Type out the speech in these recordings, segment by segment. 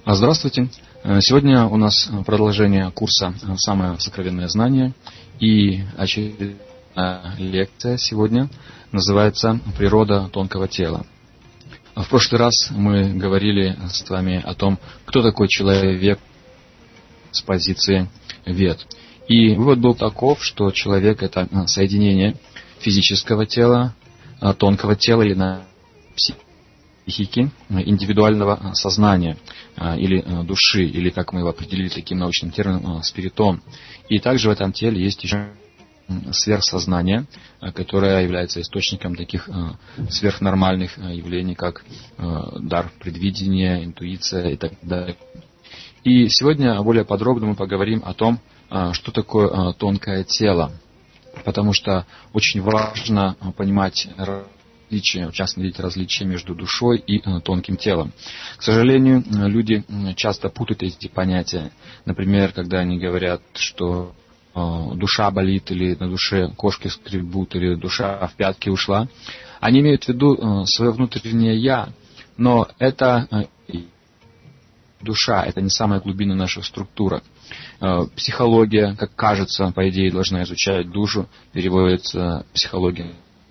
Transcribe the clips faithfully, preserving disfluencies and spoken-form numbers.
Здравствуйте. Сегодня у нас продолжение курса «Самое сокровенное знание». И очередная лекция сегодня называется «Природа тонкого тела». В прошлый раз мы говорили с вами о том, кто такой человек с позиции Вед. И вывод был таков, что человек – это соединение физического тела, тонкого тела или на психики, индивидуального сознания или души, или, как мы его определили таким научным термином, спиритон. И также в этом теле есть еще сверхсознание, которое является источником таких сверхнормальных явлений, как дар предвидения, интуиция и так далее. И сегодня более подробно мы поговорим о том, что такое тонкое тело, потому что очень важно понимать различия, в частности, различия между душой и тонким телом. К сожалению, люди часто путают эти понятия. Например, когда они говорят, что душа болит, или на душе кошки скребут, или душа в пятки ушла, они имеют в виду свое внутреннее «я», но это душа, это не самая глубинная наша структура. Психология, как кажется, по идее, должна изучать душу, переводится психология.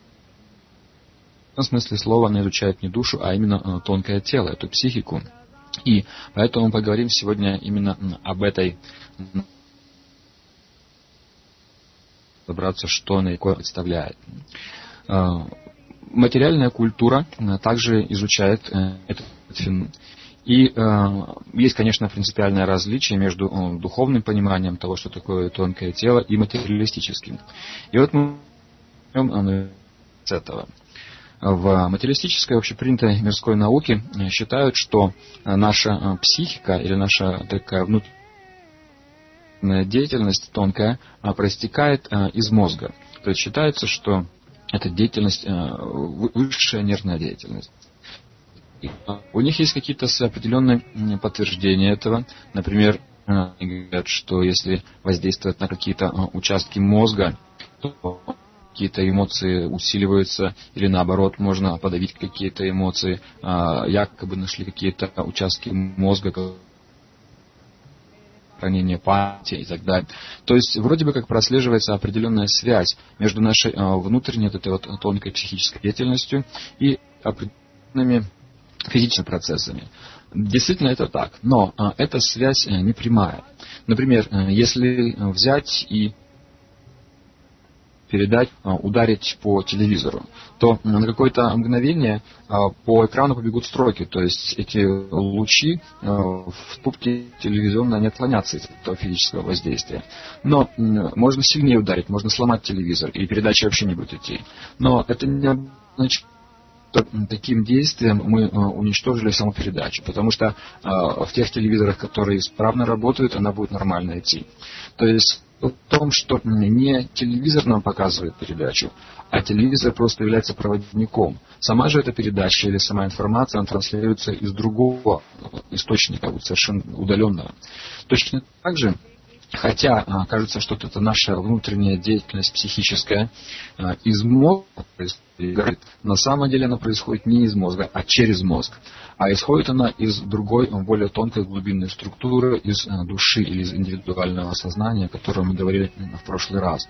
В смысле слова она изучает не душу, а именно тонкое тело, эту психику. И поэтому мы поговорим сегодня именно об этой, разобраться, что она такое представляет. Материальная культура также изучает этот феномен. И э, есть, конечно, принципиальное различие между э, духовным пониманием того, что такое тонкое тело, и материалистическим. И вот мы начнем с этого. В материалистической общепринятой мирской науке считают, что наша психика или наша такая внутренняя деятельность тонкая проистекает из мозга. То есть считается, что эта деятельность высшая нервная деятельность. У них есть какие-то определенные подтверждения этого. Например, они говорят, что если воздействовать на какие-то участки мозга, то какие-то эмоции усиливаются, или наоборот, можно подавить какие-то эмоции. Якобы нашли какие-то участки мозга, хранение памяти и так далее. То есть, вроде бы как прослеживается определенная связь между нашей внутренней вот этой вот тонкой психической деятельностью и определенными физическими процессами. Действительно это так, но а, эта связь а, не прямая. Например, а, если взять и передать, а, ударить по телевизору, то а, на какое-то мгновение а, по экрану побегут строки, то есть эти лучи а, в трубке телевизионной не отклонятся от этого физического воздействия. Но а, можно сильнее ударить, можно сломать телевизор, и передача вообще не будет идти. Но это не означает, таким действием мы уничтожили саму передачу, потому что в тех телевизорах, которые исправно работают, она будет нормально идти. То есть в том, что не телевизор нам показывает передачу, а телевизор просто является проводником. Сама же эта передача или сама информация, она транслируется из другого источника, совершенно удаленного. Точно так же, хотя кажется, что это наша внутренняя деятельность психическая из мозга происходит, на самом деле она происходит не из мозга, а через мозг. А исходит она из другой, более тонкой глубинной структуры, из души или из индивидуального сознания, о котором мы говорили в прошлый раз.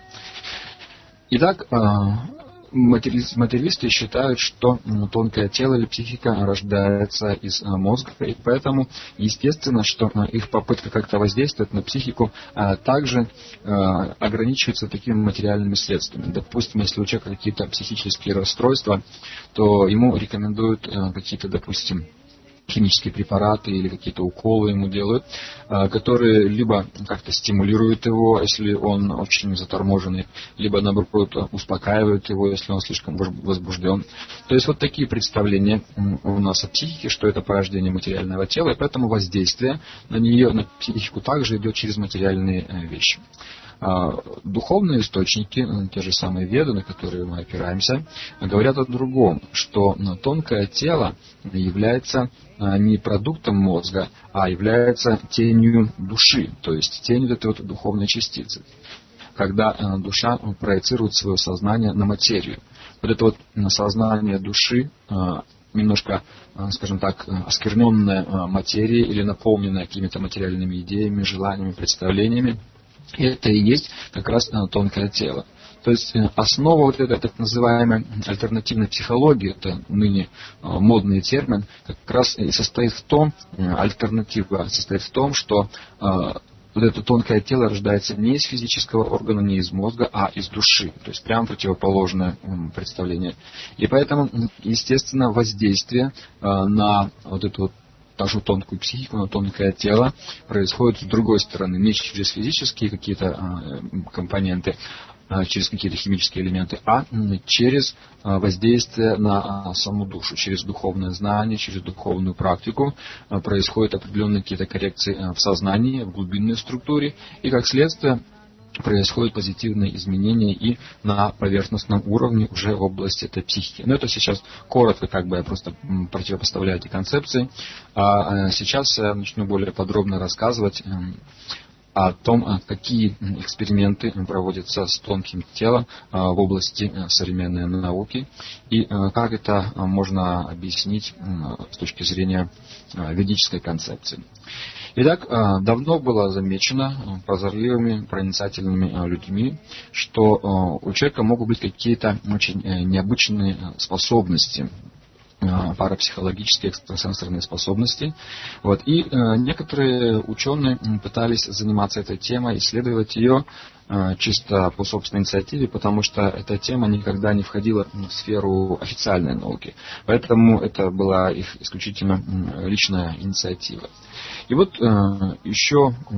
Итак, материалисты считают, что тонкое тело или психика рождается из мозга, и поэтому естественно, что их попытка как-то воздействовать на психику также ограничивается такими материальными средствами. Допустим, если у человека какие-то психические расстройства, то ему рекомендуют какие-то, допустим, химические препараты или какие-то уколы ему делают, которые либо как-то стимулируют его, если он очень заторможенный, либо, наоборот, успокаивают его, если он слишком возбужден. То есть вот такие представления у нас о психике, что это порождение материального тела, и поэтому воздействие на нее, на психику, также идет через материальные вещи. Духовные источники, те же самые Веды, на которые мы опираемся, говорят о другом, что тонкое тело является не продуктом мозга, а является тенью души, то есть тенью этой вот духовной частицы. Когда душа проецирует свое сознание на материю. Вот это вот сознание души немножко, скажем так, оскверненная материя или наполненная какими-то материальными идеями, желаниями, представлениями. И это и есть как раз тонкое тело. То есть основа вот этой так называемой альтернативной психологии, это ныне модный термин, как раз и состоит в том, альтернатива состоит в том, что вот это тонкое тело рождается не из физического органа, не из мозга, а из души. То есть прямо противоположное представление. И поэтому, естественно, воздействие на вот эту вот та же тонкую психику, на тонкое тело происходит с другой стороны, не через физические какие-то компоненты, через какие-то химические элементы, а через воздействие на саму душу, через духовное знание, через духовную практику происходят определенные какие-то коррекции в сознании, в глубинной структуре, и как следствие происходят позитивные изменения и на поверхностном уровне уже в области этой психики. Но это сейчас коротко, как бы я просто противопоставляю эти концепции. А сейчас я начну более подробно рассказывать о том, какие эксперименты проводятся с тонким телом в области современной науки и как это можно объяснить с точки зрения ведической концепции. Итак, давно было замечено прозорливыми, проницательными людьми, что у человека могут быть какие-то очень необычные способности, парапсихологические экстрасенсорные способности. Вот. И э, некоторые ученые пытались заниматься этой темой, исследовать ее э, чисто по собственной инициативе, потому что эта тема никогда не входила в сферу официальной науки. Поэтому это была их исключительно личная инициатива. И вот э, еще э,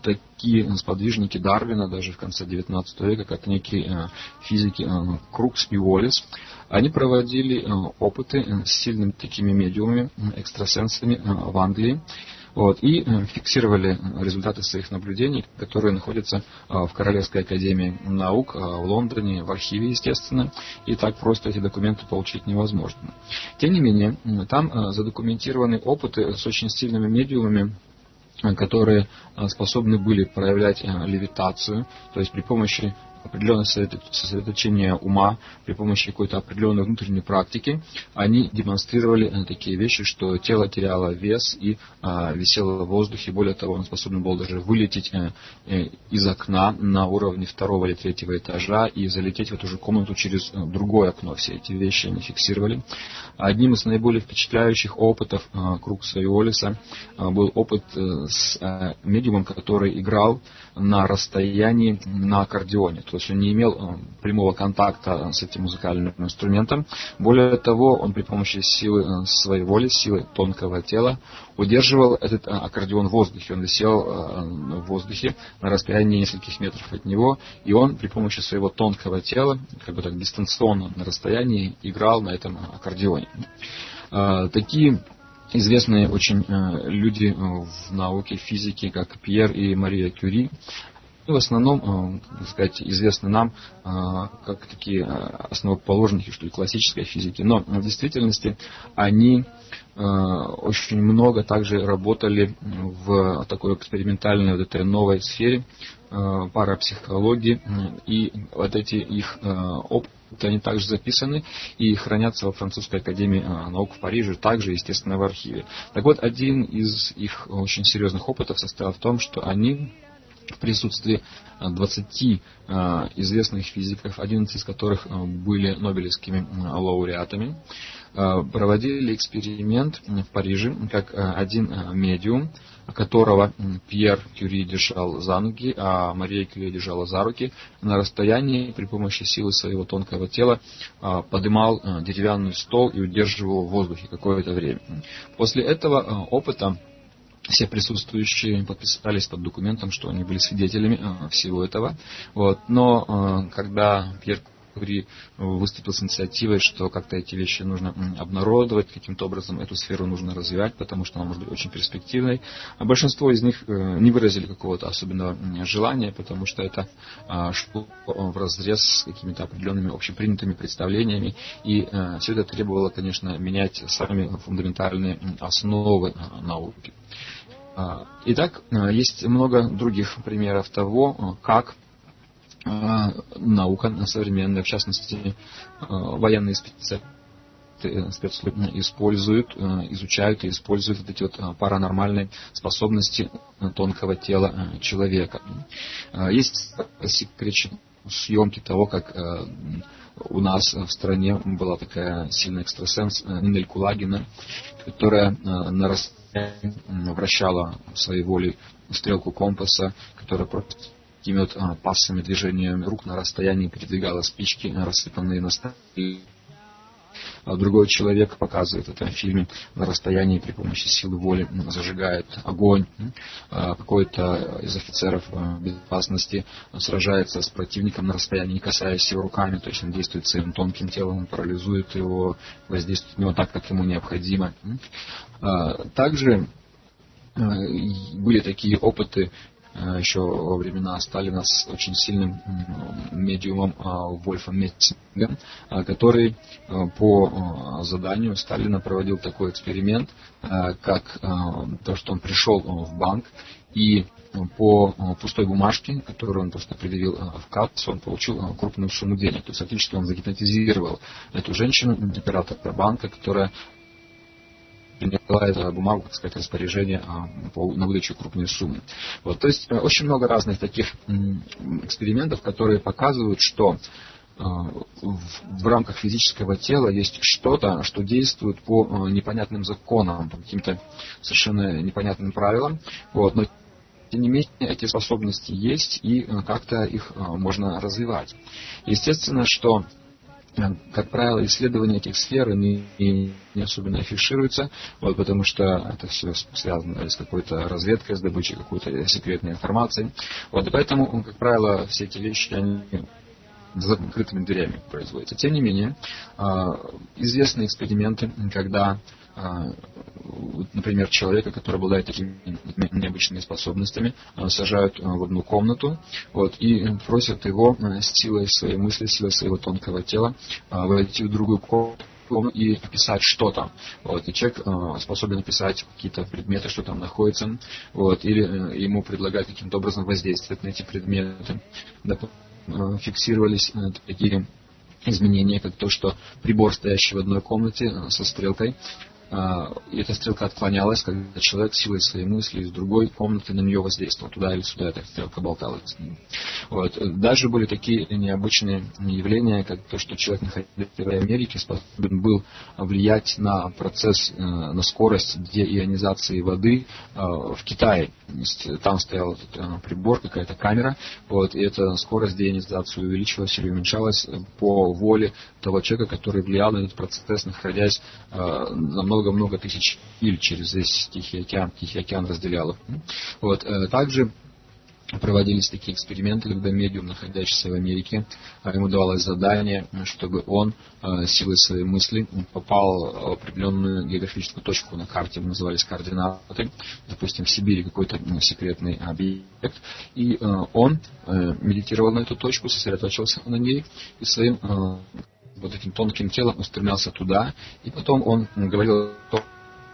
такие сподвижники Дарвина, даже в конце девятнадцатого века, как некие э, физики э, Крукс и Уоллес, они проводили э, опыты э, с сильными такими медиумами, э, экстрасенсами э, в Англии. Вот, и э, фиксировали результаты своих наблюдений, которые находятся э, в Королевской академии наук э, в Лондоне, в архиве, естественно, и так просто эти документы получить невозможно. Тем не менее, э, там э, задокументированы опыты с очень сильными медиумами, которые э, способны были проявлять э, левитацию, то есть при помощи определенное сосредоточение ума, при помощи какой-то определенной внутренней практики, они демонстрировали такие вещи, что тело теряло вес и а, висело в воздухе. Более того, он способен был даже вылететь а, из окна на уровне второго или третьего этажа и залететь в эту же комнату через другое окно. Все эти вещи они фиксировали. Одним из наиболее впечатляющих опытов а, Крукса и Уоллеса а, был опыт а, с а, медиумом, который играл на расстоянии на аккордеоне. То есть он не имел э, прямого контакта с этим музыкальным инструментом. Более того, он при помощи силы э, своей воли, силы тонкого тела удерживал этот э, аккордеон в воздухе. Он висел э, в воздухе на расстоянии нескольких метров от него, и он при помощи своего тонкого тела, как бы так дистанционно на расстоянии, играл на этом аккордеоне. Э, такие известные очень э, люди э, в науке, в физике, как Пьер и Мария Кюри, в основном, так сказать, известны нам как такие основоположники, что ли, классической физики. Но в действительности они очень много также работали в такой экспериментальной вот этой новой сфере парапсихологии. И вот эти их опыты, они также записаны и хранятся во Французской академии наук в Париже, также, естественно, в архиве. Так вот, один из их очень серьезных опытов состоял в том, что они в присутствии двадцати э, известных физиков, одиннадцать из которых э, были нобелевскими э, лауреатами, э, проводили эксперимент в Париже, как э, один э, медиум, которого э, Пьер Кюри держал за ноги, а Мария Кюри держала за руки, на расстоянии при помощи силы своего тонкого тела э, поднимал э, деревянный стол и удерживал в воздухе какое-то время. После этого э, опыта все присутствующие подписались под документом, что они были свидетелями э, всего этого. Вот. Но э, когда Пьер Кюри выступил с инициативой, что как-то эти вещи нужно обнародовать, каким-то образом эту сферу нужно развивать, потому что она может быть очень перспективной, а большинство из них э, не выразили какого-то особенного желания, потому что это э, шло вразрез с какими-то определенными общепринятыми представлениями, и э, все это требовало, конечно, менять сами фундаментальные основы э, науки. Итак, есть много других примеров того, как наука современная, в частности военные специалисты, спецслужбы используют, изучают и используют вот эти вот паранормальные способности тонкого тела человека. Есть секретные съемки того, как у нас в стране была такая сильная экстрасенс Нинель Кулагина, которая на расстоянии вращала своей волей стрелку компаса, которая просто такими вот пассами, движениями рук на расстоянии передвигала спички, рассыпанные на столе. Другой человек показывает это в фильме на расстоянии при помощи силы воли зажигает огонь. Какой-то из офицеров безопасности сражается с противником на расстоянии, не касаясь его руками, то есть он действует своим тонким телом, он парализует его, воздействует на него так, как ему необходимо. Также были такие опыты еще во времена Сталина с очень сильным медиумом Вольфом Мессингом, который по заданию Сталина проводил такой эксперимент, как то, что он пришел в банк и по пустой бумажке, которую он просто предъявил в кассу, он получил крупную сумму денег. То есть фактически он загипнотизировал эту женщину, оператора банка, которая приняла эту бумагу, так сказать, распоряжение а, по, на выдачу крупной суммы. Вот, то есть очень много разных таких м, экспериментов, которые показывают, что а, в, в рамках физического тела есть что-то, что действует по а, непонятным законам, по каким-то совершенно непонятным правилам. Вот, но тем не менее, эти способности есть, и а, как-то их а, можно развивать. Естественно, что как правило, исследования этих сфер не, не особенно афишируются, вот, потому что это все связано с какой-то разведкой, с добычей какой-то секретной информации. Вот, и поэтому, как правило, все эти вещи, они за закрытыми дверями производятся. Тем не менее, известны эксперименты, когда, например, человека, который обладает такими необычными способностями, сажают в одну комнату, вот, и просят его с силой своей мысли, силой своего тонкого тела войти в другую комнату и писать что-то. Вот, и человек способен описать какие-то предметы, что там находится, вот, или ему предлагают каким-то образом воздействовать на эти предметы. Фиксировались такие изменения, как то, что прибор, стоящий в одной комнате со стрелкой, и эта стрелка отклонялась, когда человек силой своей мысли из другой комнаты на нее воздействовал. Туда или сюда эта стрелка болталась. Вот. Даже были такие необычные явления, как то, что человек, находясь в Америке, способен был влиять на процесс, на скорость деионизации воды в Китае. Там стоял этот прибор, какая-то камера, вот, и эта скорость деионизации увеличивалась или уменьшалась по воле того человека, который влиял на этот процесс, находясь на много-много тысяч миль через весь Тихий океан. Тихий океан разделял их. Вот. Также проводились такие эксперименты, когда медиум, находящийся в Америке, ему давалось задание, чтобы он силой своей мысли попал в определенную географическую точку на карте, назывались координаты, допустим, в Сибири какой-то секретный объект, и он медитировал на эту точку, сосредоточился на ней и своим вот этим тонким телом устремлялся туда, и потом он говорил, что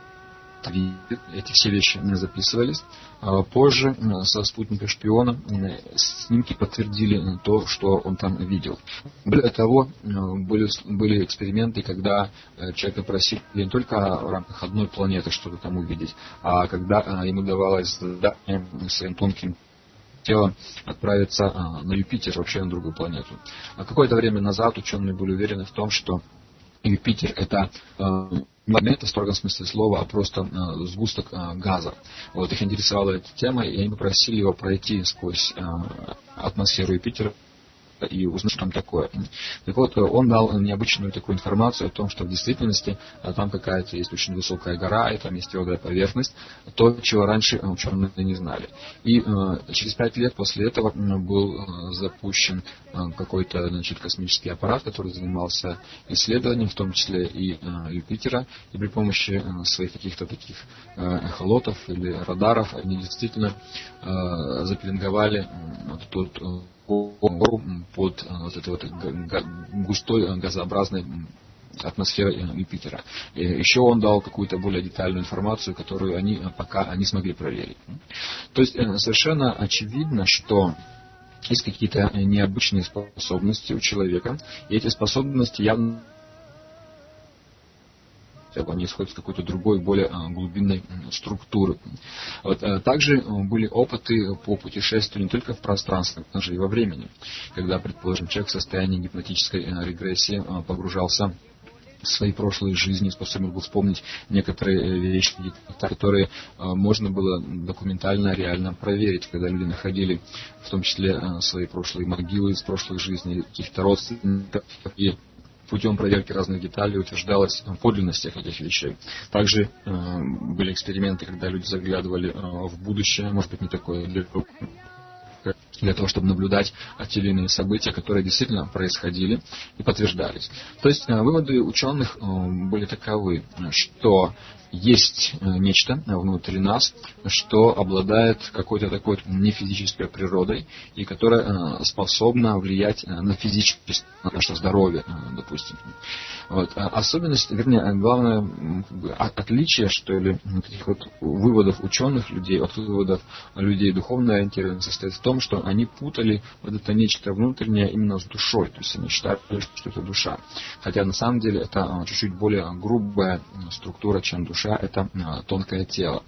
эти все вещи записывались. Позже со спутника шпиона снимки подтвердили то, что он там видел. Более того, были, были эксперименты, когда человека просили не только в рамках одной планеты что-то там увидеть, а когда ему давалось задание своим тонким тело отправиться на Юпитер, вообще на другую планету. А какое-то время назад ученые были уверены в том, что Юпитер — это не планета в строгом смысле слова, а просто сгусток газа. Вот, их интересовала эта тема, и они попросили его пройти сквозь атмосферу Юпитера и узнать, что там такое. Так вот, он дал необычную такую информацию о том, что в действительности там какая-то есть очень высокая гора, и там есть твердая поверхность, то, чего раньше ученые не знали. И э, через пять лет после этого был запущен какой-то, значит, космический аппарат, который занимался исследованием, в том числе и э, Юпитера, и при помощи э, своих каких-то таких э, эхолотов или радаров они действительно э, запеленговали э, вот тот под вот этой вот густой газообразной атмосферой Юпитера. И еще он дал какую-то более детальную информацию, которую они пока не смогли проверить. То есть совершенно очевидно, что есть какие-то необычные способности у человека, и эти способности явно они исходят из какой-то другой, более глубинной структуры. Вот. Также были опыты по путешествию не только в пространстве, но и во времени, когда, предположим, человек в состоянии гипнотической регрессии погружался в своей прошлой жизни, способен был вспомнить некоторые вещи, которые можно было документально, реально проверить, когда люди находили в том числе свои прошлые могилы из прошлых жизней, каких-то родственников, и путем проверки разных деталей утверждалась подлинность этих вещей. Также э, были эксперименты, когда люди заглядывали э, в будущее, может быть, не такое далеко, для того, чтобы наблюдать те или иные события, которые действительно происходили и подтверждались. То есть э, выводы ученых э, были таковы, что есть нечто внутри нас, что обладает какой-то такой нефизической природой и которая способна влиять на физическое, на наше здоровье, допустим. Вот. Особенность, вернее, главное отличие, что ли, таких вот выводов ученых людей от выводов людей духовно ориентированных состоит в том, что они путали вот это нечто внутреннее именно с душой. То есть они считали, что это душа. Хотя на самом деле это чуть-чуть более грубая структура, чем душа. Это тонкое тело.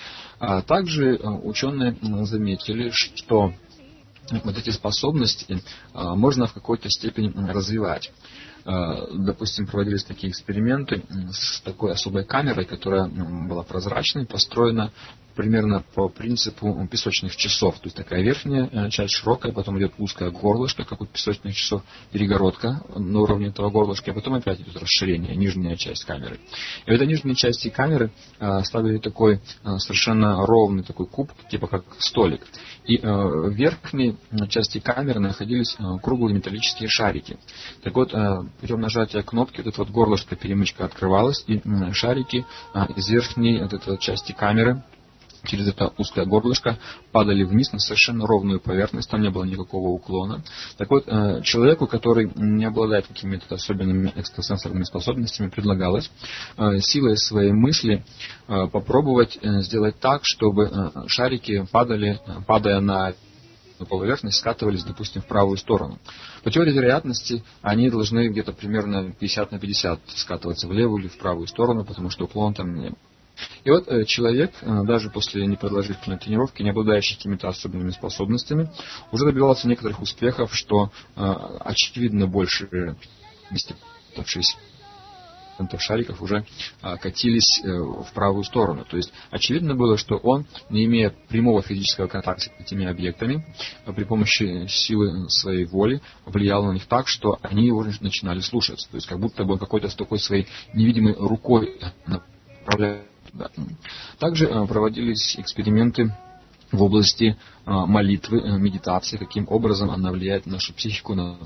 Также ученые заметили, что вот эти способности можно в какой-то степени развивать. Допустим, проводились такие эксперименты с такой особой камерой, которая была прозрачной, построена примерно по принципу песочных часов. То есть такая верхняя часть широкая, потом идет узкое горлышко, как у песочных часов, перегородка на уровне этого горлышка, а потом опять идет расширение, нижняя часть камеры. И в этой нижней части камеры ставили такой совершенно ровный такой куб, типа как столик. И в верхней части камеры находились круглые металлические шарики. Так вот, путем нажатия кнопки вот это вот горлышко, перемычка открывалась, и шарики из верхней вот этой части камеры через это узкое горлышко падали вниз на совершенно ровную поверхность, там не было никакого уклона. Так вот, человеку, который не обладает какими-то особенными экстрасенсорными способностями, предлагалось силой своей мысли попробовать сделать так, чтобы шарики падали, падая на поверхность, скатывались, допустим, в правую сторону. По теории вероятности они должны где-то примерно пятьдесят на пятьдесят скатываться в левую или в правую сторону, потому что уклон там не был. И вот э, человек, э, даже после непродолжительной тренировки, не обладающий какими-то особенными способностями, уже добивался некоторых успехов, что э, очевидно больше оставшиеся шариков уже э, катились э, в правую сторону. То есть очевидно было, что он, не имея прямого физического контакта с этими объектами, э, при помощи силы своей воли влиял на них так, что они его начинали слушаться. То есть как будто бы он какой-то с такой своей невидимой рукой направлял. Да. Также проводились эксперименты в области молитвы, медитации, каким образом она влияет на нашу психику, на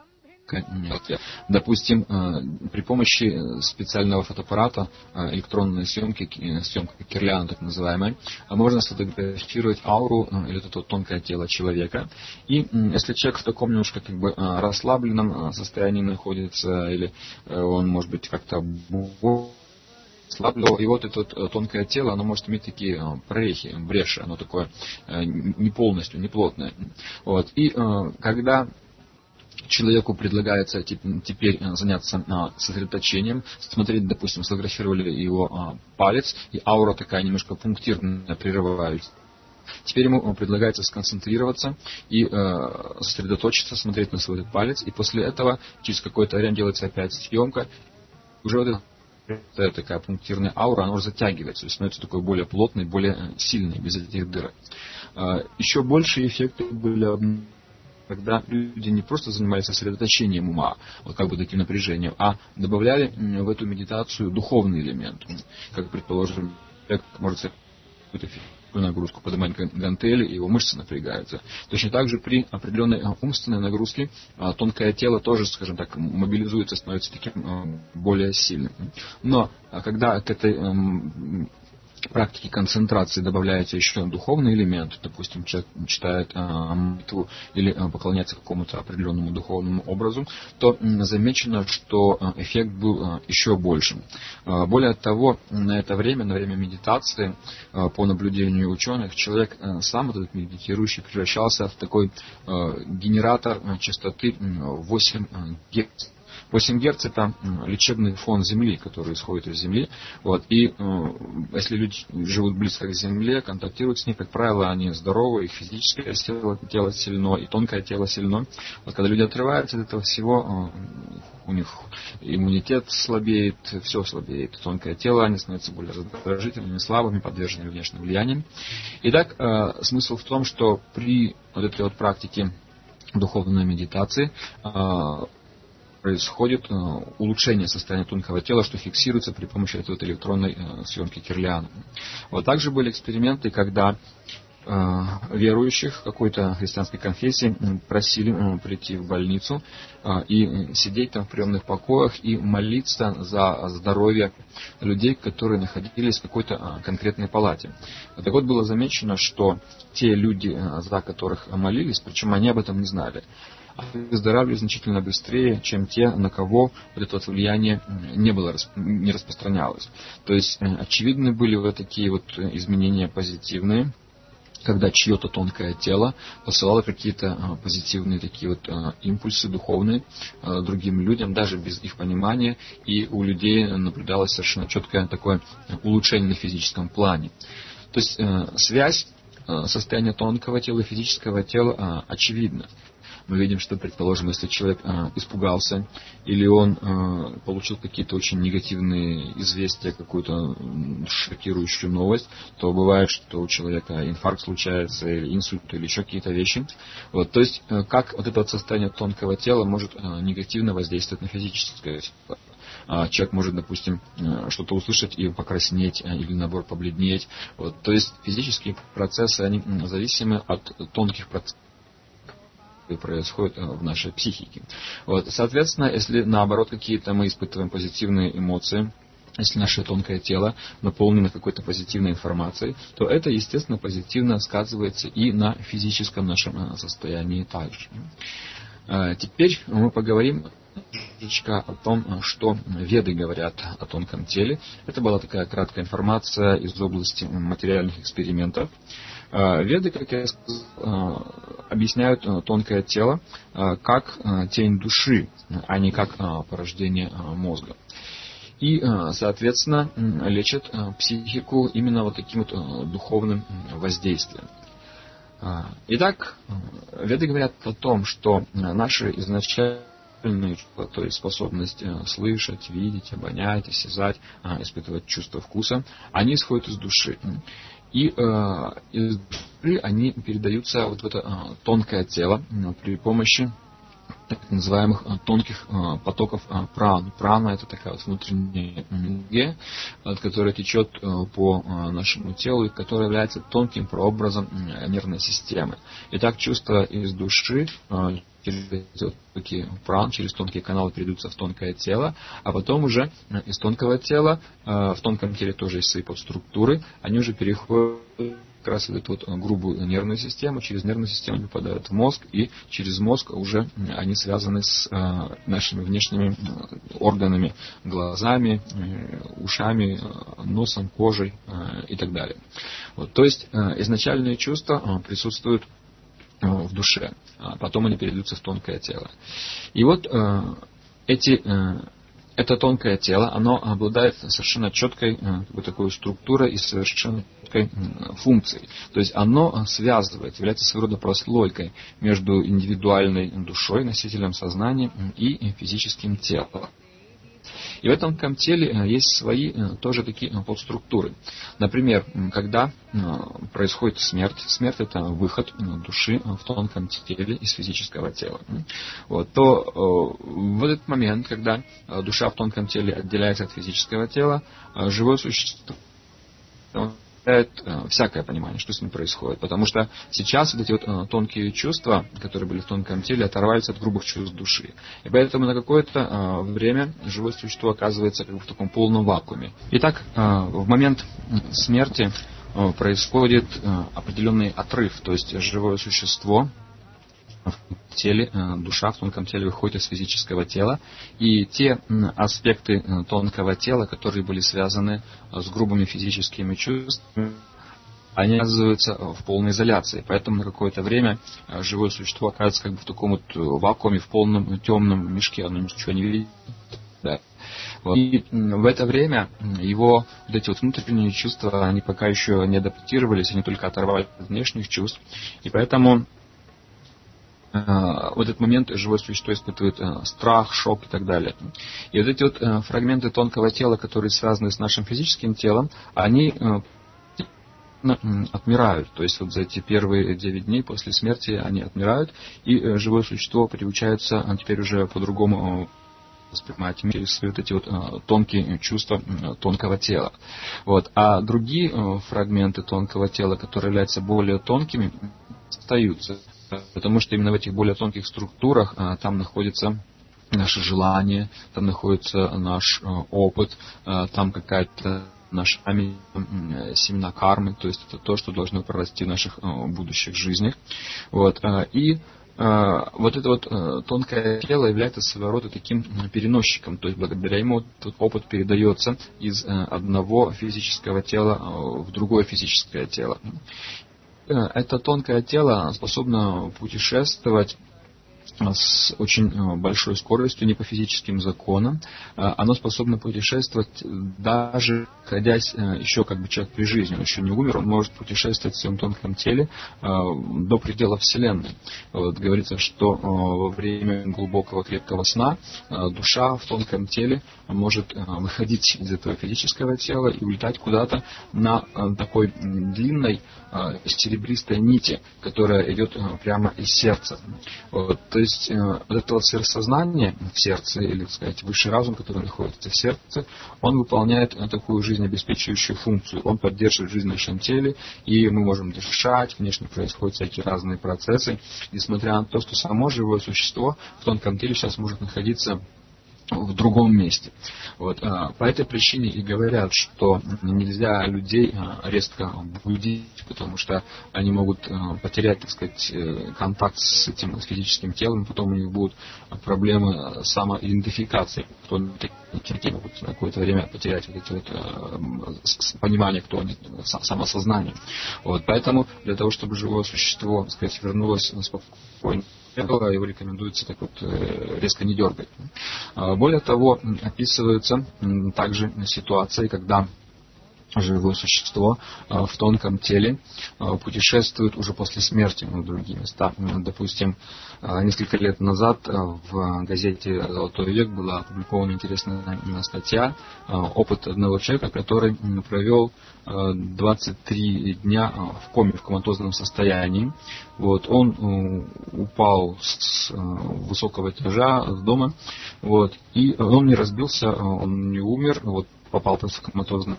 допустим, при помощи специального фотоаппарата, электронной съемки, съемка Кирляна так называемая, можно сфотографировать ауру или это тонкое тело человека. И если человек в таком немножко как бы расслабленном состоянии находится, или он может быть как-то слабло, и вот это тонкое тело, оно может иметь такие прорехи, бреши, оно такое не полностью, не плотное. Вот. И когда человеку предлагается теперь заняться сосредоточением, смотреть, допустим, сфотографировали его палец, и аура такая немножко пунктирная, прерывается. Теперь ему предлагается сконцентрироваться и э, сосредоточиться, смотреть на свой палец, и после этого через какое-то время делается опять съемка, уже вот это Это такая пунктирная аура, она уже затягивается, то есть становится такой более плотной, более сильной, без этих дырок. Еще большие эффекты были, когда люди не просто занимались сосредоточением ума, вот как бы таким напряжением, а добавляли в эту медитацию духовный элемент. Как, предположим, человек может какую-то нагрузку поднимать гантели, и его мышцы напрягаются. Точно так же при определенной умственной нагрузке тонкое тело тоже, скажем так, мобилизуется, становится таким более сильным. Но когда к этой практике концентрации добавляется еще духовный элемент, допустим, человек читает молитву или поклоняется какому-то определенному духовному образу, то замечено, что эффект был еще большим. Более того, на это время, на время медитации, по наблюдению ученых, человек сам, этот медитирующий, превращался в такой генератор частоты восемь герц. восемь герц это лечебный фон Земли, который исходит из Земли. Вот. И если люди живут близко к Земле, контактируют с ней, как правило, они здоровы, их физическое тело, тело сильно, и тонкое тело сильно. Вот когда люди отрываются от этого всего, у них иммунитет слабеет, все слабеет. Тонкое тело, они становятся более раздражительными, слабыми, подвержены внешним влияниям. Итак, смысл в том, что при вот этой вот практике духовной медитации происходит улучшение состояния тонкого тела, что фиксируется при помощи этой вот электронной съемки Кирлиана. Вот также были эксперименты, когда верующих какой-то христианской конфессии просили прийти в больницу и сидеть там в приемных покоях и молиться за здоровье людей, которые находились в какой-то конкретной палате. Так вот, было замечено, что те люди, за которых молились, причем они об этом не знали, выздоравливали значительно быстрее, чем те, на кого вот это вот влияние не было, не распространялось. То есть очевидны были вот такие вот изменения позитивные, когда чье-то тонкое тело посылало какие-то позитивные такие вот импульсы духовные другим людям, даже без их понимания, и у людей наблюдалось совершенно четкое такое улучшение на физическом плане. То есть связь состояния тонкого тела и физического тела очевидна. Мы видим, что, предположим, если человек э, испугался, или он э, получил какие-то очень негативные известия, какую-то шокирующую новость, то бывает, что у человека инфаркт случается, или инсульт, или еще какие-то вещи. Вот, то есть, э, как вот это вот состояние тонкого тела может э, негативно воздействовать на физическое тело. Человек может, допустим, что-то услышать и покраснеть, или наоборот побледнеть. Вот, то есть физические процессы, они зависимы от тонких процессов, происходит в нашей психике. Вот. Соответственно, если наоборот какие-то мы испытываем позитивные эмоции, если наше тонкое тело наполнено какой-то позитивной информацией, то это, естественно, позитивно сказывается и на физическом нашем состоянии также. Теперь мы поговорим немножечко о том, что веды говорят о тонком теле. Это была такая краткая информация из области материальных экспериментов. Веды, как я сказал, объясняют тонкое тело как тень души, а не как порождение мозга. И, соответственно, лечат психику именно вот таким вот духовным воздействием. Итак, веды говорят о том, что наши изначальные чувства, то есть способность слышать, видеть, обонять, осязать, испытывать чувство вкуса, они исходят из души. И э, из души они передаются вот в это э, тонкое тело э, при помощи так называемых э, тонких э, потоков э, праны. Прана — это такая вот внутренняя энергия, э, которая течет э, по э, нашему телу и которая является тонким прообразом э, нервной системы. Итак, чувства из души э, через такие пран, через тонкие каналы перейдутся в тонкое тело, а потом уже из тонкого тела, в тонком теле тоже есть свои подструктуры, они уже переходят как раз в эту вот грубую нервную систему, через нервную систему попадают в мозг, и через мозг уже они связаны с нашими внешними органами, глазами, ушами, носом, кожей и так далее. Вот, то есть изначальные чувства присутствуют в душе, а потом они перейдутся в тонкое тело. И вот э, эти, э, это тонкое тело, оно обладает совершенно четкой э, вот такой структурой и совершенно четкой э, функцией. То есть оно связывает, является своего рода прослойкой между индивидуальной душой, носителем сознания и физическим телом. И в этом тонком теле есть свои тоже такие подструктуры. Например, когда происходит смерть, смерть — это выход души в тонком теле из физического тела, вот, то в этот момент, когда душа в тонком теле отделяется от физического тела, живое существо всякое понимание, что с ним происходит. Потому что сейчас вот эти вот тонкие чувства, которые были в тонком теле, оторвались от грубых чувств души. И поэтому на какое-то время живое существо оказывается как бы в таком полном вакууме. Итак, в момент смерти происходит определенный отрыв, то есть живое существо в теле, душа в тонком теле выходит из физического тела, и те аспекты тонкого тела, которые были связаны с грубыми физическими чувствами, они оказываются в полной изоляции. Поэтому на какое-то время живое существо оказывается как бы в таком вот вакууме, в полном темном мешке, оно ничего не видит. Да. И в это время его вот эти вот внутренние чувства, они пока еще не адаптировались, они только оторвались от внешних чувств. И поэтому э, в этот момент живое существо испытывает э, страх, шок и так далее. И вот эти вот э, фрагменты тонкого тела, которые связаны с нашим физическим телом, они э, отмирают. То есть вот за эти первые девять дней после смерти они отмирают, и э, живое существо приучается а теперь уже по-другому воспринимать мир через вот эти вот э, тонкие чувства э, тонкого тела. Вот. А другие э, фрагменты тонкого тела, которые являются более тонкими, остаются. Потому что именно в этих более тонких структурах э, там находится наше желание, там находится наш э, опыт, э, там какая-то наша э, семена кармы, то есть это то, что должно прорасти в наших э, будущих жизнях. Вот. Э, и вот это вот э, тонкое тело является своего рода таким переносчиком, то есть благодаря ему этот опыт передается из э, одного физического тела э, в другое физическое тело. Э, это тонкое тело способно путешествовать с очень большой скоростью, не по физическим законам. Оно способно путешествовать, даже находясь еще как бы человек при жизни, он еще не умер, он может путешествовать в своем тонком теле до предела Вселенной. Вот, говорится, что во время глубокого крепкого сна душа в тонком теле может выходить из этого физического тела и улетать куда-то на такой длинной серебристой нити, которая идет прямо из сердца. Вот, то есть вот это вот сверхсознание в сердце, или, так сказать, высший разум, который находится в сердце, он выполняет такую жизнеобеспечивающую функцию. Он поддерживает жизнь в нашем теле, и мы можем дышать, внешне происходят всякие разные процессы, несмотря на то, что само живое существо в тонком теле сейчас может находиться в другом месте. Вот. По этой причине и говорят, что нельзя людей резко будить, потому что они могут потерять, так сказать, контакт с этим физическим телом, потом у них будут проблемы самоидентификации. Кто такие могут на какое-то время потерять вот эти вот понимание, кто они, самосознание. Вот. Поэтому для того, чтобы живое существо, так сказать, вернулось спокойно, его рекомендуется так вот резко не дергать. Более того, описываются также ситуации, когда живое существо в тонком теле путешествует уже после смерти в другие места. Допустим, несколько лет назад в газете «Золотой век» была опубликована интересная статья, опыт одного человека, который провел двадцать три дня в коме, в коматозном состоянии. Вот, он упал с высокого этажа с дома, вот, и он не разбился, он не умер, вот, попал в коматозное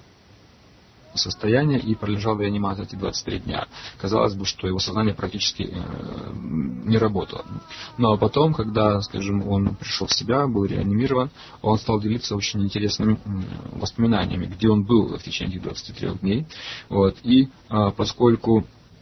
состояние и пролежал в реанимации эти двадцать три дня. Казалось бы, что его сознание практически э, не работало. Но потом, когда, скажем, он пришел в себя, был реанимирован, он стал делиться очень интересными э, воспоминаниями, где он был в течение этих двадцати трёх дней. Вот. И э, поскольку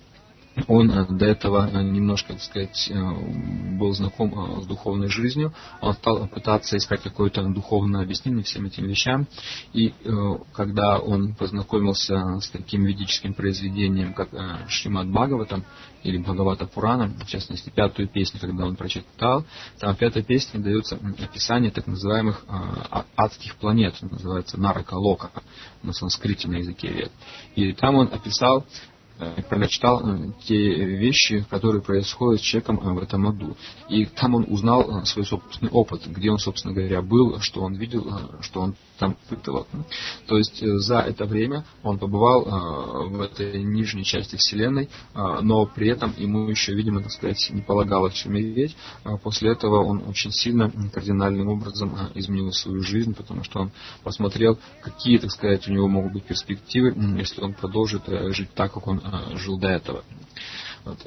он до этого немножко, так сказать, был знаком с духовной жизнью, он стал пытаться искать какое-то духовное объяснение всем этим вещам. И когда он познакомился с таким ведическим произведением, как Шримад Бхагаватам или Бхагавата Пурана, в частности, пятую песню, когда он прочитал, там в пятой песне дается описание так называемых адских планет, называется Нарака Лока на санскрите, на языке вед. И там он описал, прочитал те вещи, которые происходят с человеком в этом аду. И там он узнал свой собственный опыт, где он, собственно говоря, был, что он видел, что он там испытывал. То есть за это время он побывал в этой нижней части Вселенной, но при этом ему еще, видимо, так сказать, не полагалось умереть. После этого он очень сильно, кардинальным образом изменил свою жизнь, потому что он посмотрел, какие, так сказать, у него могут быть перспективы, если он продолжит жить так, как он жил до этого. Вот.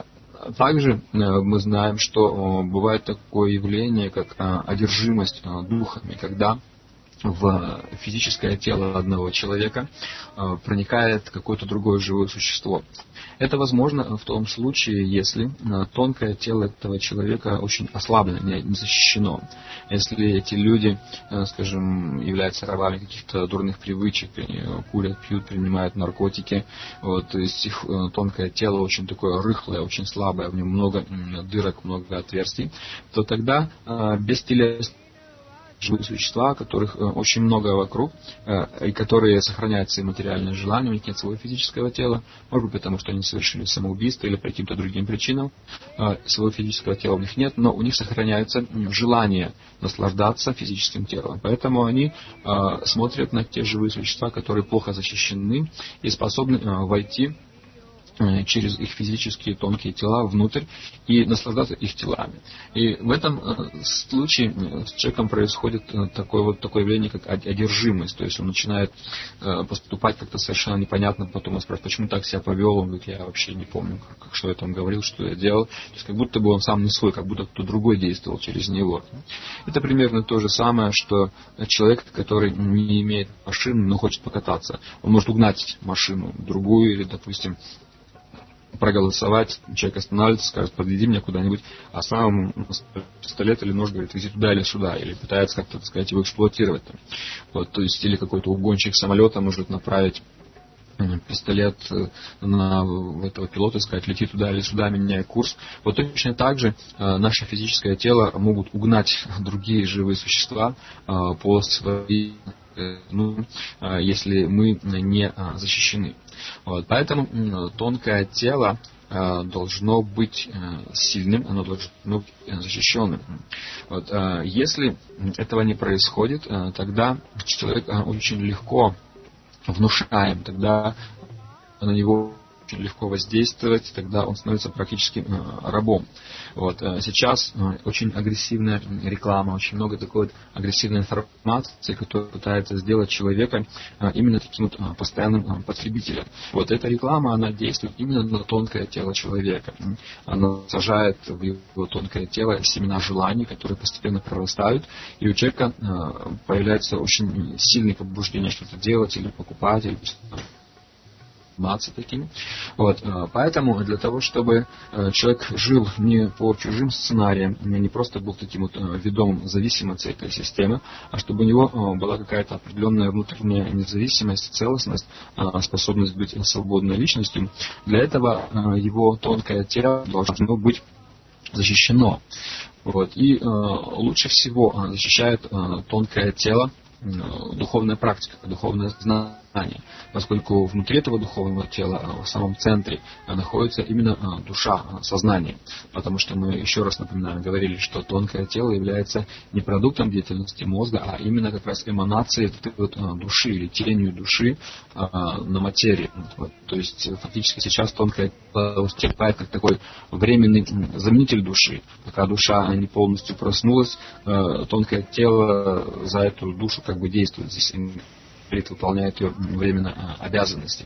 Также мы знаем, что бывает такое явление, как одержимость духами, когда в физическое тело одного человека проникает какое-то другое живое существо. Это возможно в том случае, если тонкое тело этого человека очень ослаблено, не защищено. Если эти люди, скажем, являются рабами каких-то дурных привычек, курят, пьют, принимают наркотики, вот, то есть их тонкое тело очень такое рыхлое, очень слабое, в нем много дырок, много отверстий, то тогда бестелесные живые существа, которых очень много вокруг, и которые сохраняют свои материальные желания, у них нет своего физического тела, может быть, потому что они совершили самоубийство или по каким-то другим причинам, своего физического тела у них нет, но у них сохраняется желание наслаждаться физическим телом. Поэтому они смотрят на те живые существа, которые плохо защищены и способны войти через их физические тонкие тела внутрь и наслаждаться их телами. И в этом случае с человеком происходит такое, вот, такое явление, как одержимость. То есть он начинает поступать как-то совершенно непонятно, потом он спрашивает, почему так себя повел, он говорит, я вообще не помню, как, что я там говорил, что я делал. То есть как будто бы он сам не свой, как будто кто-то другой действовал через него. Это примерно то же самое, что человек, который не имеет машины, но хочет покататься, он может угнать машину другую или, допустим, проголосовать, человек останавливается, скажет, подведи меня куда-нибудь, а сам пистолет или нож говорит, иди туда или сюда, или пытается как-то, так сказать, его эксплуатировать. Вот, то есть, или какой-то угонщик самолета может направить пистолет на этого пилота и сказать, лети туда или сюда, меняй курс. Вот точно так же э, наше физическое тело могут угнать другие живые существа э, по своей, э, ну, э, если мы не э, защищены. Вот, поэтому э, тонкое тело э, должно быть э, сильным, оно должно быть защищенным. Вот, э, если этого не происходит, э, тогда человек э, очень легко внушаем, тогда на него очень легко воздействовать, тогда он становится практически э, рабом. Вот. Сейчас э, очень агрессивная реклама, очень много такой вот агрессивной информации, которая пытается сделать человека э, именно таким вот э, постоянным э, потребителем. Вот эта реклама, она действует именно на тонкое тело человека. Она сажает в его тонкое тело семена желаний, которые постепенно прорастают, и у человека э, появляется очень сильное побуждение что-то делать или покупать, или такими. Вот. Поэтому для того, чтобы человек жил не по чужим сценариям, не просто был таким вот ведомым зависимым от этой системы, а чтобы у него была какая-то определенная внутренняя независимость, целостность, способность быть свободной личностью, для этого его тонкое тело должно быть защищено. Вот. И э, лучше всего защищает э, тонкое тело духовная практика, духовное знание, поскольку внутри этого духовного тела, в самом центре, находится именно душа, сознание. Потому что мы, еще раз напоминаю, говорили, что тонкое тело является не продуктом деятельности мозга, а именно как раз эманацией вот души или тенью души на материи. Вот. То есть фактически сейчас тонкое тело выступает как такой временный заменитель души. Пока душа не полностью проснулась, тонкое тело за эту душу как бы действует, здесь выполняет ее временно обязанности.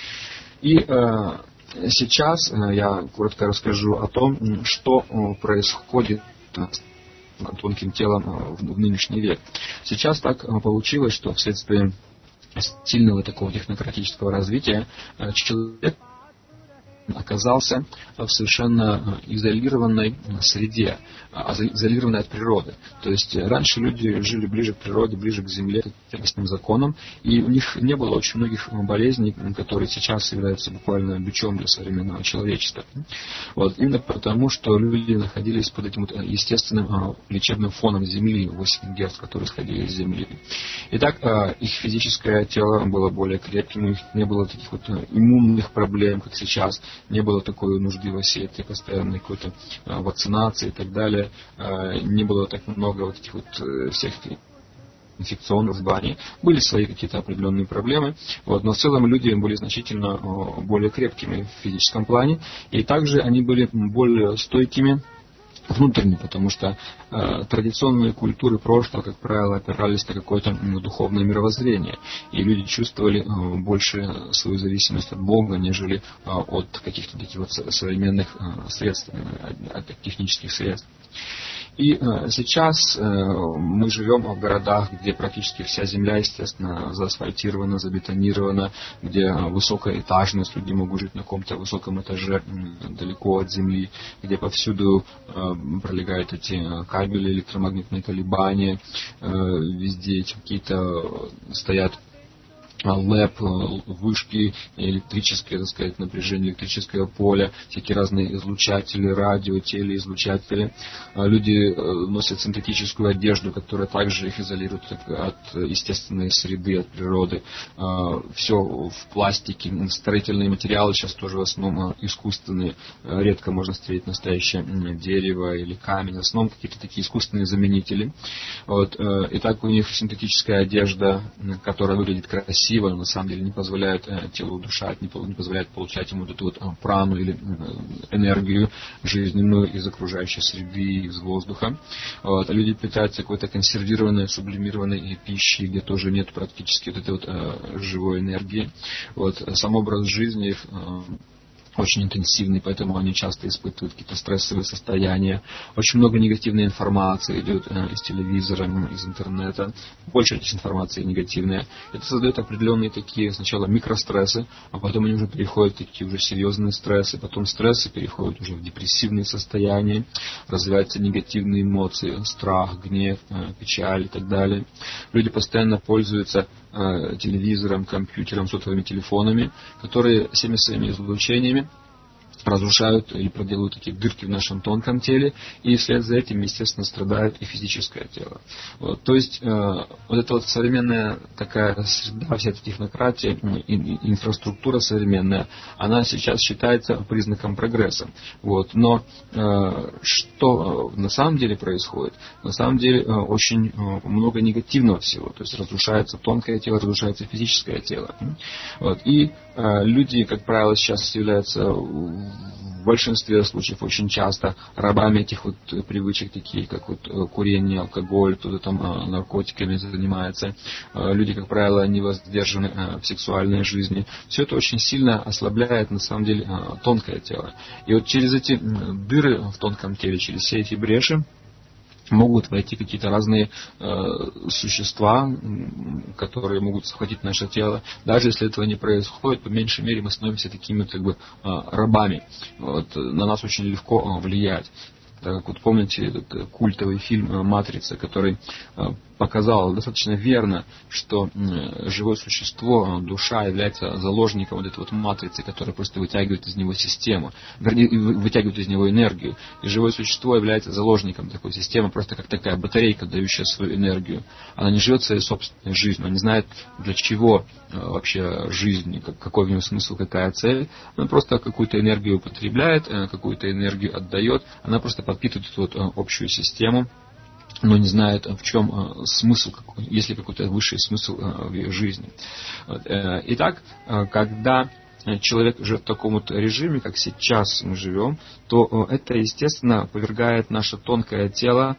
И э, сейчас э, я коротко расскажу о том, что э, происходит с тонким телом э, в, в нынешний век. Сейчас так э, получилось, что вследствие сильного такого технократического развития э, человек оказался в совершенно изолированной среде, изолированной от природы. То есть раньше люди жили ближе к природе, ближе к земле, к естественным законам, и у них не было очень многих болезней, которые сейчас являются буквально бичом для современного человечества. Вот. Именно потому, что люди находились под этим вот естественным лечебным фоном Земли, восемь герц, которые исходили из Земли. Итак, их физическое тело было более крепким, у них не было таких вот иммунных проблем, как сейчас, не было такой нужды во всей этой постоянной какой-то а, вакцинации и так далее, а, не было так много вот этих вот э, всех инфекционных заболеваний. Были свои какие-то определенные проблемы, вот, но в целом люди были значительно о, более крепкими в физическом плане, и также они были более стойкими внутренний, потому что э, традиционные культуры прошлого, как правило, опирались на какое-то ну, духовное мировоззрение, и люди чувствовали э, больше свою зависимость от Бога, нежели э, от каких-то таких вот современных э, средств, э, от технических средств. И э, сейчас э, мы живем в городах, где практически вся земля, естественно, заасфальтирована, забетонирована, где высокая этажность, люди могут жить на каком-то высоком этаже э, далеко от земли, где повсюду э, пролегают эти кабели, электромагнитные колебания, э, везде эти какие-то стоят лэп, вышки, электрическое, так сказать, напряжение электрического поля, всякие разные излучатели, радио, телеизлучатели. Люди носят синтетическую одежду, которая также их изолирует от естественной среды, от природы. Все в пластике. Строительные материалы сейчас тоже в основном искусственные. Редко можно встретить настоящее дерево или камень. В основном какие-то такие искусственные заменители. Вот. И так у них синтетическая одежда, которая выглядит красиво, но на самом деле не позволяет э, телу дышать, не, не позволяет получать ему вот эту вот э, прану или э, энергию жизненную из окружающей среды, из воздуха. Вот. А люди питаются какой-то консервированной, сублимированной пищей, где тоже нет практически вот этой вот э, живой энергии. Вот. Сам образ жизни их э, очень интенсивный, поэтому они часто испытывают какие-то стрессовые состояния. Очень много негативной информации идет э, из телевизора, из интернета. Большая часть информации негативная. Это создает определенные такие сначала микрострессы, а потом они уже переходят в такие уже серьезные стрессы. Потом стрессы переходят уже в депрессивные состояния. Развиваются негативные эмоции, страх, гнев, э, печаль и так далее. Люди постоянно пользуются э, телевизором, компьютером, сотовыми телефонами, которые всеми своими излучениями разрушают или проделывают такие дырки в нашем тонком теле, и вслед за этим, естественно, страдает и физическое тело. Вот. То есть, э, вот эта вот современная такая среда, вся эта технократия, и, и, инфраструктура современная, она сейчас считается признаком прогресса. Вот. Но э, что на самом деле происходит? На самом деле э, очень э, много негативного всего. То есть, разрушается тонкое тело, разрушается физическое тело. Вот. И э, люди, как правило, сейчас являются в большинстве случаев очень часто рабами этих вот привычек, такие как вот курение, алкоголь, кто-то там наркотиками занимается. Люди, как правило, не воздержаны в сексуальной жизни. Все это очень сильно ослабляет, на самом деле, тонкое тело. И вот через эти дыры в тонком теле, через все эти бреши, могут войти какие-то разные э, существа, которые могут захватить наше тело. Даже если этого не происходит, по меньшей мере мы становимся такими как бы э, рабами. Вот, на нас очень легко э, влиять. Так как вот помните этот культовый фильм «Матрица», который показал достаточно верно, что живое существо, душа, является заложником вот этой вот матрицы, которая просто вытягивает из него систему, вернее, вытягивает из него энергию. И живое существо является заложником такой системы, просто как такая батарейка, дающая свою энергию. Она не живет своей собственной жизнью, она не знает, для чего вообще жизнь, какой в нем смысл, какая цель. Она просто какую-то энергию употребляет, какую-то энергию отдает, она просто подпитывает эту вот общую систему, но не знает, в чем смысл, есть ли какой-то высший смысл в ее жизни. Итак, когда человек живет в таком вот режиме, как сейчас мы живем, то это, естественно, повергает наше тонкое тело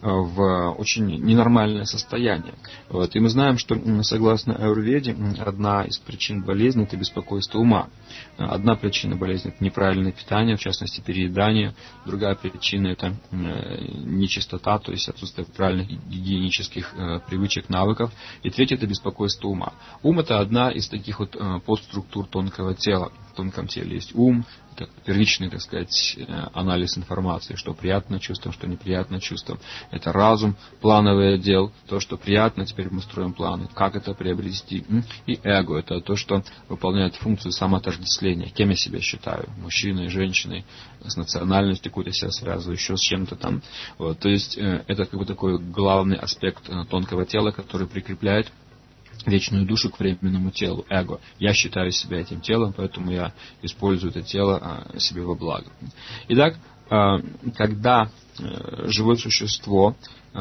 в очень ненормальное состояние. Вот. И мы знаем, что, согласно аюрведе, одна из причин болезни – это беспокойство ума. Одна причина болезни – это неправильное питание, в частности, переедание. Другая причина – это нечистота, то есть отсутствие правильных гигиенических привычек, навыков. И третья – это беспокойство ума. Ум – это одна из таких вот подструктур тонкого тела. В тонком теле есть ум, это первичный, так сказать, анализ информации, что приятно чувствам, что неприятно чувствам. Это разум, плановый отдел, то, что приятно, теперь мы строим планы, как это приобрести. И эго, это то, что выполняет функцию самоотождествления, кем я себя считаю, мужчиной, женщиной, с национальностью какую-то себя связываю, еще с чем-то там. Вот, то есть это как бы такой главный аспект тонкого тела, который прикрепляет вечную душу к временному телу, эго. Я считаю себя этим телом, поэтому я использую это тело себе во благо. Итак, когда живое существо,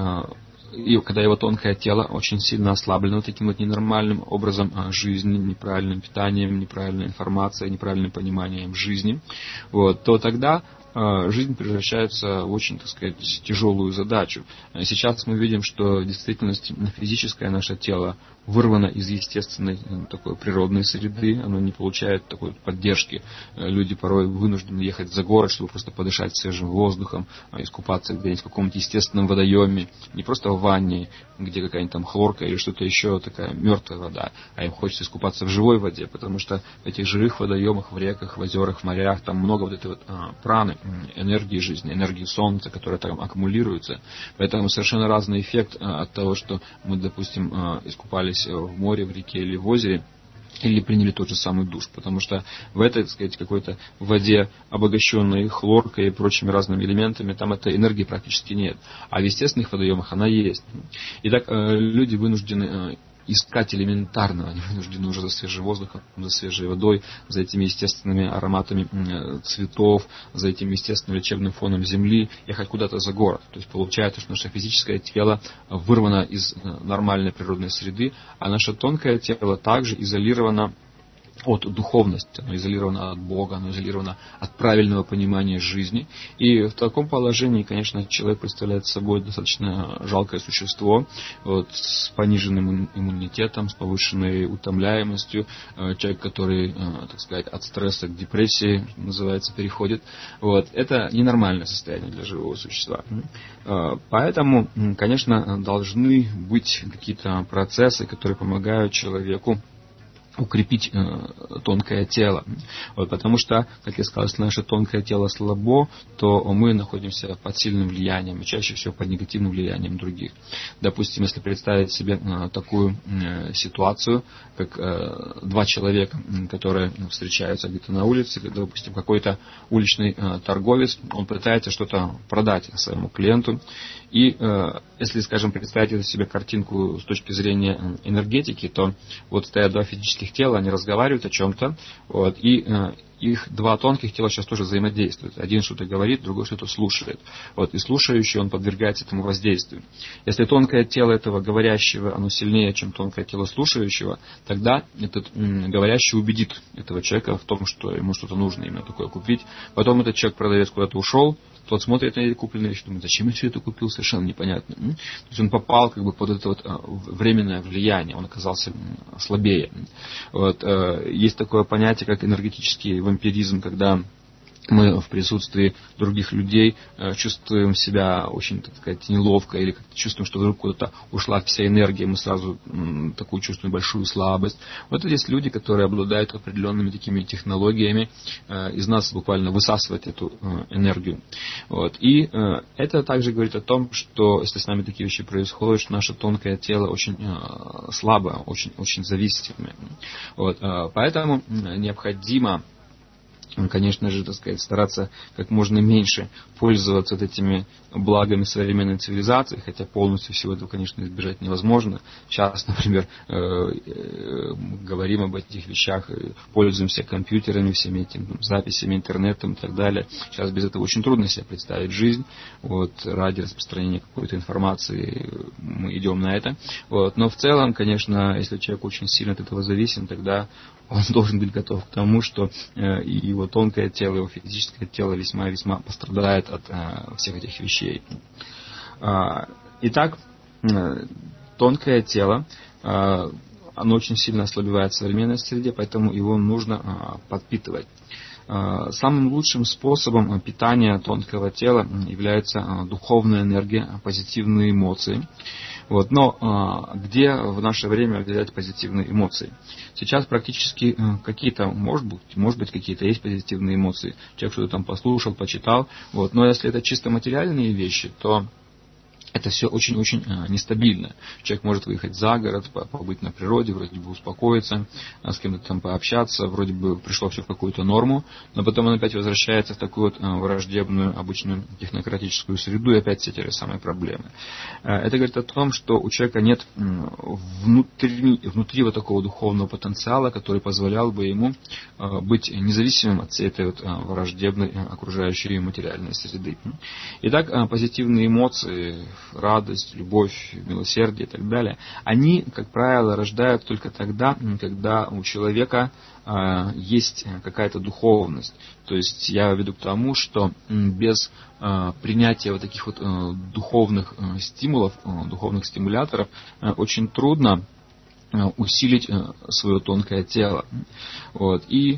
и когда его тонкое тело очень сильно ослаблено таким вот ненормальным образом жизни, неправильным питанием, неправильной информацией, неправильным пониманием жизни, вот, то тогда жизнь превращается в очень, так сказать, тяжелую задачу. Сейчас мы видим, что в действительности физическое наше тело вырвано из естественной такой природной среды, оно не получает такой поддержки. Люди порой вынуждены ехать за город, чтобы просто подышать свежим воздухом, искупаться где-нибудь в каком-нибудь естественном водоеме, не просто в ванне, где какая-нибудь там хлорка или что-то еще, такая мертвая вода, а им хочется искупаться в живой воде, потому что в этих живых водоемах, в реках, в озерах, в морях, там много вот этой вот а, праны, энергии жизни, энергии солнца, которая там аккумулируется. Поэтому совершенно разный эффект а, от того, что мы, допустим, а, искупались в море, в реке или в озере, или приняли тот же самый душ, потому что в этой, так сказать, какой-то воде, обогащенной хлоркой и прочими разными элементами, там этой энергии практически нет. А в естественных водоемах она есть. Итак, люди вынуждены искать элементарного, они вынуждены уже за свежим воздухом, за свежей водой, за этими естественными ароматами цветов, за этим естественным лечебным фоном земли, ехать куда-то за город. То есть получается, что наше физическое тело вырвано из нормальной природной среды, а наше тонкое тело также изолировано от духовности, оно изолировано от Бога, оно изолировано от правильного понимания жизни. И в таком положении, конечно, человек представляет собой достаточно жалкое существо, вот, с пониженным иммунитетом, с повышенной утомляемостью, человек, который, так сказать, от стресса к депрессии, называется, переходит. Вот. Это ненормальное состояние для живого существа. Поэтому, конечно, должны быть какие-то процессы, которые помогают человеку укрепить э, тонкое тело. Вот, потому что, как я сказал, если наше тонкое тело слабо, то мы находимся под сильным влиянием, и чаще всего под негативным влиянием других. Допустим, если представить себе э, такую э, ситуацию, как э, два человека, которые встречаются где-то на улице, допустим, какой-то уличный э, торговец, он пытается что-то продать своему клиенту, и э, если, скажем, представить себе картинку с точки зрения энергетики, то вот стоят два физических тела, они разговаривают о чем-то, вот, и э, их два тонких тела сейчас тоже взаимодействуют. Один что-то говорит, другой что-то слушает. Вот, и слушающий, он подвергается этому воздействию. Если тонкое тело этого говорящего, оно сильнее, чем тонкое тело слушающего, тогда этот м, говорящий убедит этого человека в том, что ему что-то нужно именно такое купить. Потом этот человек-продавец куда-то ушел, тот смотрит на эти купленные вещи, думает, зачем я все это купил, совершенно непонятно. То есть он попал как бы под это вот временное влияние, он оказался слабее. Вот. Есть такое понятие, как энергетический вампиризм, когда мы в присутствии других людей чувствуем себя очень, так сказать, неловко, или как-то чувствуем, что вдруг куда-то ушла вся энергия, мы сразу м, такую чувствуем большую слабость. Вот это есть люди, которые обладают определенными такими технологиями э, из нас буквально высасывать эту э, энергию. Вот. И э, это также говорит о том, что если с нами такие вещи происходят, что наше тонкое тело очень э, слабое, очень, очень зависимое. Вот. Э, поэтому необходимо, конечно же, так сказать, стараться как можно меньше пользоваться вот этими благами современной цивилизации, хотя полностью всего этого, конечно, избежать невозможно. Сейчас, например, мы говорим об этих вещах, пользуемся компьютерами, всеми этими записями, интернетом и так далее. Сейчас без этого очень трудно себе представить жизнь. Вот, ради распространения какой-то информации мы идем на это. Вот. Но в целом, конечно, если человек очень сильно от этого зависим, тогда он должен быть готов к тому, что э, его тонкое тело, его физическое тело весьма-весьма пострадает от э, всех этих вещей. Э, итак, э, тонкое тело, э, оно очень сильно ослабевает в современной среде, поэтому его нужно э, подпитывать. Э, самым лучшим способом питания тонкого тела является э, духовная энергия, позитивные эмоции. Вот. Но а, где в наше время взять позитивные эмоции? Сейчас практически а, какие-то, может быть, может быть, какие-то есть позитивные эмоции. Человек что-то там послушал, почитал. Вот. Но если это чисто материальные вещи, то это все очень-очень а, нестабильно. Человек может выехать за город, побыть на природе, вроде бы успокоиться, а, с кем-то там пообщаться, вроде бы пришло все в какую-то норму, но потом он опять возвращается в такую вот а, враждебную, обычную технократическую среду, и опять все те же самые проблемы. А, это говорит о том, что у человека нет внутри, внутри вот такого духовного потенциала, который позволял бы ему а, быть независимым от всей этой вот а, враждебной а, окружающей материальной среды. Итак, а, позитивные эмоции радость, любовь, милосердие и так далее, они, как правило, рождают только тогда, когда у человека э, есть какая-то духовность. То есть я веду к тому, что без э, принятия вот таких вот э, духовных э, стимулов, э, духовных стимуляторов, э, очень трудно э, усилить э, свое тонкое тело. Вот. И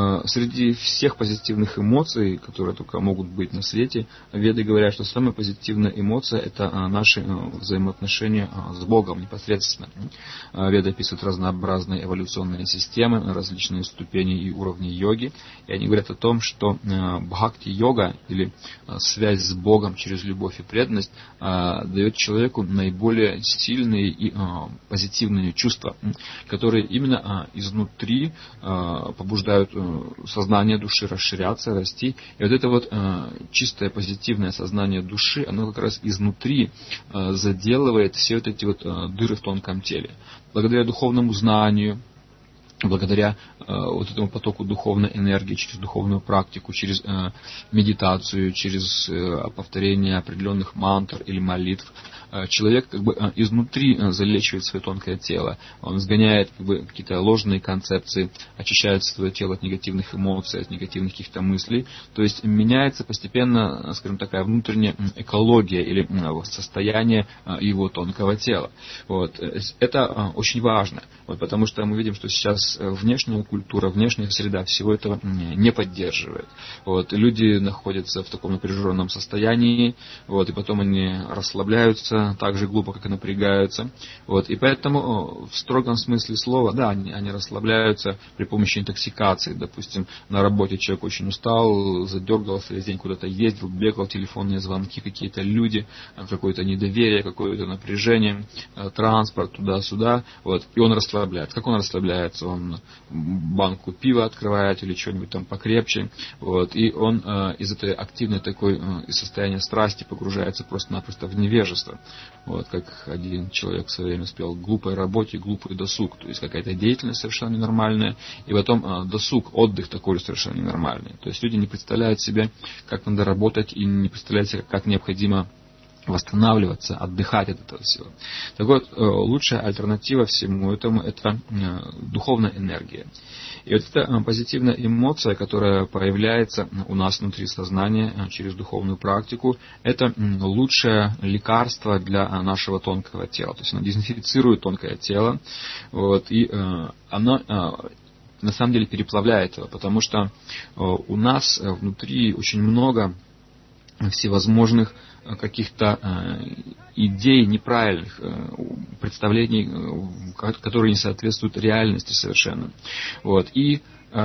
среди всех позитивных эмоций, которые только могут быть на свете, веды говорят, что самая позитивная эмоция – это наши взаимоотношения с Богом непосредственно. Веды описывают разнообразные эволюционные системы, различные ступени и уровни йоги. И они говорят о том, что бхакти-йога, или связь с Богом через любовь и преданность, дает человеку наиболее сильные и позитивные чувства, которые именно изнутри побуждают сознание души расширяться, расти. И вот это вот э, чистое позитивное сознание души, оно как раз изнутри э, заделывает все вот эти вот э, дыры в тонком теле. Благодаря духовному знанию, благодаря э, вот этому потоку духовной энергии, через духовную практику, через э, медитацию, через э, повторение определенных мантр или молитв, э, человек как бы э, изнутри э, залечивает свое тонкое тело. Он сгоняет как бы какие-то ложные концепции, очищает свое тело от негативных эмоций, от негативных каких-то мыслей. То есть меняется постепенно, скажем, такая внутренняя экология или э, состояние э, его тонкого тела. Вот. Это э, очень важно, вот, потому что мы видим, что сейчас внешняя культура, внешняя среда всего этого не поддерживает. Вот. Люди находятся в таком напряженном состоянии, вот, и потом они расслабляются так же глупо, как и напрягаются. Вот. И поэтому в строгом смысле слова, да, они, они расслабляются при помощи интоксикации. Допустим, на работе человек очень устал, задергался, весь день куда-то ездил, бегал, телефонные звонки, какие-то люди, какое-то недоверие, какое-то напряжение, транспорт туда-сюда, вот, и он расслабляется. Как он расслабляется? Он банку пива открывает или что-нибудь там покрепче, вот, и он э, из этой активной такой э, из состояния страсти погружается просто-напросто в невежество. Вот, как один человек в свое время спел: глупой работе, глупый досуг. То есть какая-то деятельность совершенно ненормальная, и потом э, досуг, отдых такой совершенно ненормальный. То есть люди не представляют себе, как надо работать, и не представляют себе, как необходимо восстанавливаться, отдыхать от этого всего. Так вот, лучшая альтернатива всему этому – это духовная энергия. И вот эта позитивная эмоция, которая появляется у нас внутри сознания через духовную практику, это лучшее лекарство для нашего тонкого тела. То есть она дезинфицирует тонкое тело, вот, и оно на самом деле переплавляет его, потому что у нас внутри очень много всевозможных каких-то идей неправильных, представлений, которые не соответствуют реальности совершенно. Вот. И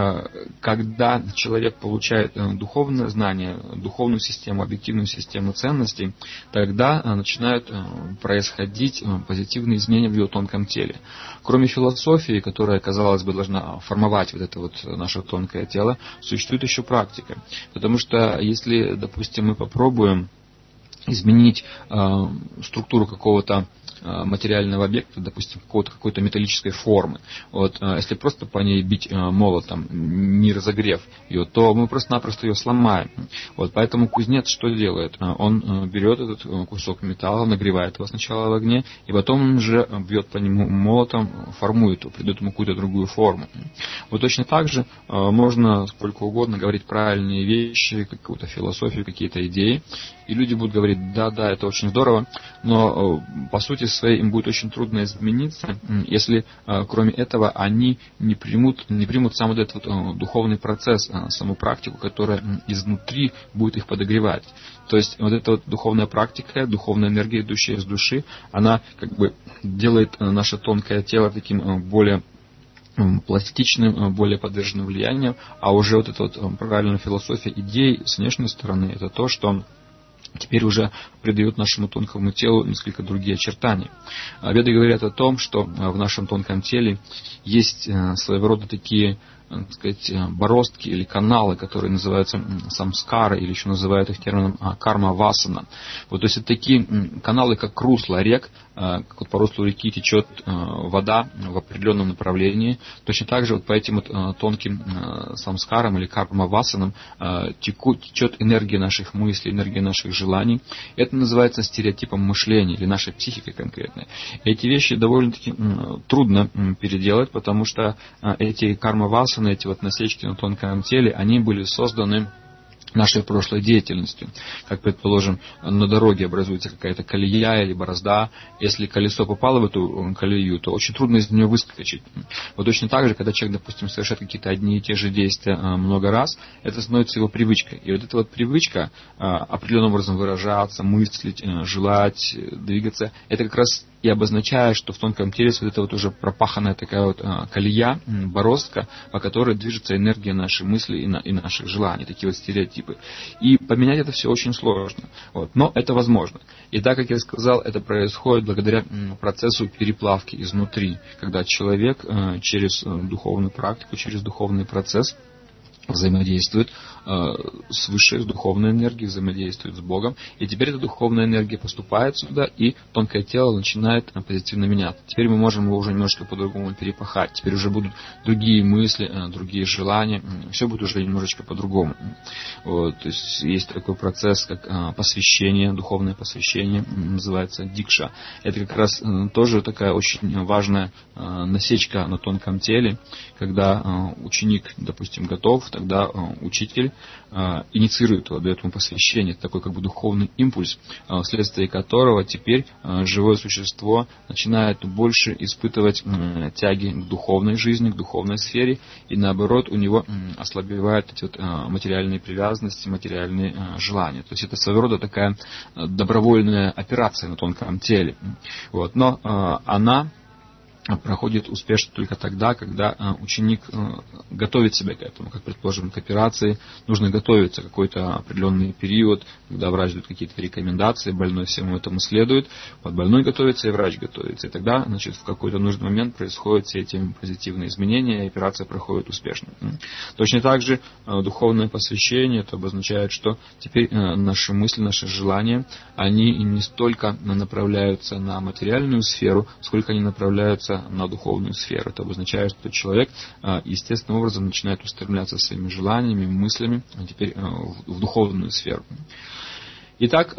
когда человек получает духовное знание, духовную систему, объективную систему ценностей, тогда начинают происходить позитивные изменения в его тонком теле. Кроме философии, которая, казалось бы, должна формовать вот это вот наше тонкое тело, существует еще практика. Потому что если, допустим, мы попробуем изменить э, структуру какого-то э, материального объекта, допустим, какого-то, какой-то металлической формы. Вот, э, если просто по ней бить э, молотом, не разогрев ее, то мы просто-напросто ее сломаем. Вот, поэтому кузнец что делает? Он э, берет этот э, кусок металла, нагревает его сначала в огне, и потом он же бьет по нему молотом, формует его, придает ему какую-то другую форму. Вот точно так же э, можно сколько угодно говорить правильные вещи, какую-то философию, какие-то идеи, и люди будут говорить: да, да, это очень здорово, но по сути своей им будет очень трудно измениться, если кроме этого они не примут, не примут сам вот этот вот духовный процесс, саму практику, которая изнутри будет их подогревать. То есть вот эта вот духовная практика, духовная энергия, идущая из души, она как бы делает наше тонкое тело таким более пластичным, более подверженным влиянию, а уже вот эта вот правильная философия идей с внешней стороны, это то, что теперь уже придает нашему тонкому телу несколько другие очертания. Веды говорят о том, что в нашем тонком теле есть своего рода такие так сказать, бороздки или каналы, которые называются самскара, или еще называют их термином карма-васана. Вот, то есть это такие каналы, как русло рек, как вот по руслу реки течет вода в определенном направлении. Точно так же вот по этим вот тонким самскарам или карма-васанам течет энергия наших мыслей, энергия наших желаний. Это называется стереотипом мышления или нашей психикой конкретной. Эти вещи довольно-таки трудно переделать, потому что эти карма-васаны, эти вот насечки на тонком теле, они были созданы нашей прошлой деятельностью. Как, предположим, на дороге образуется какая-то колея или борозда. Если колесо попало в эту колею, то очень трудно из нее выскочить. Вот точно так же, когда человек, допустим, совершает какие-то одни и те же действия много раз, это становится его привычкой. И вот эта вот привычка определенным образом выражаться, мыслить, желать, двигаться, это как раз и обозначает, что в тонком теле вот это вот уже пропаханная такая вот колея, бороздка, по которой движется энергия нашей мысли и, на, и наших желаний, такие вот стереотипы. И поменять это все очень сложно. Вот. Но это возможно. И так, как я сказал, это происходит благодаря процессу переплавки изнутри, когда человек через духовную практику, через духовный процесс взаимодействует э, с высшей, с духовной энергией, взаимодействует с Богом. И теперь эта духовная энергия поступает сюда, и тонкое тело начинает э, позитивно меняться. Теперь мы можем его уже немножко по-другому перепахать. Теперь уже будут другие мысли, э, другие желания. Все будет уже немножечко по-другому. Вот, то есть есть такой процесс, как э, посвящение, духовное посвящение, называется дикша. Это как раз э, тоже такая очень важная э, насечка на тонком теле, когда э, ученик, допустим, готов, тогда э, учитель э, инициирует его, дает ему посвящение. Это такой как бы духовный импульс, э, вследствие которого теперь э, живое существо начинает больше испытывать э, тяги к духовной жизни, к духовной сфере, и наоборот у него э, ослабевают эти вот, э, материальные привязанности, материальные э, желания. То есть это своего рода такая э, добровольная операция на тонком теле. Вот. Но э, она проходит успешно только тогда, когда ученик готовит себя к этому. Как, предположим, к операции нужно готовиться какой-то определенный период, когда врач дает какие-то рекомендации, больной всему этому следует. Вот больной готовится, и врач готовится. И тогда, значит, в какой-то нужный момент происходят все эти позитивные изменения, и операция проходит успешно. Точно так же духовное посвящение, это обозначает, что теперь наши мысли, наши желания, они не столько направляются на материальную сферу, сколько они направляются на духовную сферу. Это обозначает, что человек естественным образом начинает устремляться своими желаниями, мыслями а теперь в духовную сферу. Итак,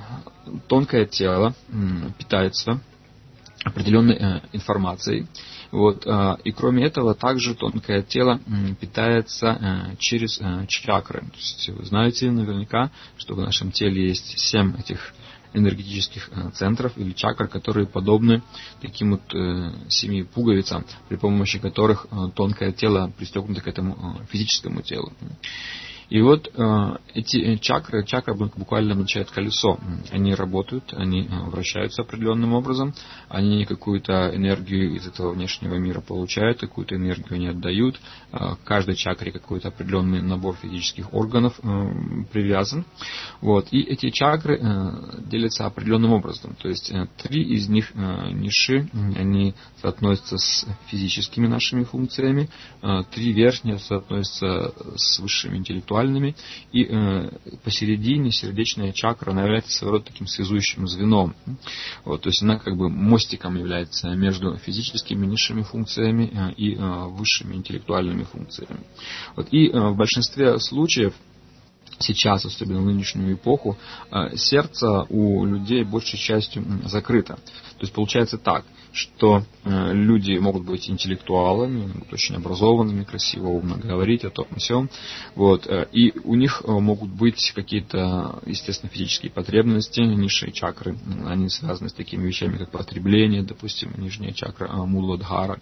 тонкое тело питается определенной информацией. Вот. И кроме этого, также тонкое тело питается через чакры. То есть вы знаете наверняка, что в нашем теле есть семь этих энергетических центров или чакр, которые подобны таким вот э, семи пуговицам, при помощи которых э, тонкое тело пристегнуто к этому э, физическому телу. И вот э, эти чакры, чакра буквально означает колесо. Они работают, они вращаются определенным образом, они какую-то энергию из этого внешнего мира получают, какую-то энергию они отдают. Э, к каждой чакре какой-то определенный набор физических органов э, привязан. Вот. И эти чакры э, делятся определенным образом. То есть э, три из них э, ниши, они соотносятся с физическими нашими функциями, э, три верхние соотносятся с высшими интеллектуальными, и э, посередине сердечная чакра, она является своего рода таким связующим звеном. Вот, то есть она как бы мостиком является между физическими низшими функциями э, и э, высшими интеллектуальными функциями. Вот, и э, в большинстве случаев сейчас, особенно в нынешнюю эпоху, сердце у людей большей частью закрыто. То есть получается так, что люди могут быть интеллектуалами, могут очень образованными, красиво, умно говорить о том и сём. Вот, и у них могут быть какие-то, естественно, физические потребности, низшие чакры, они связаны с такими вещами, как потребление, допустим, нижняя чакра Муладхара.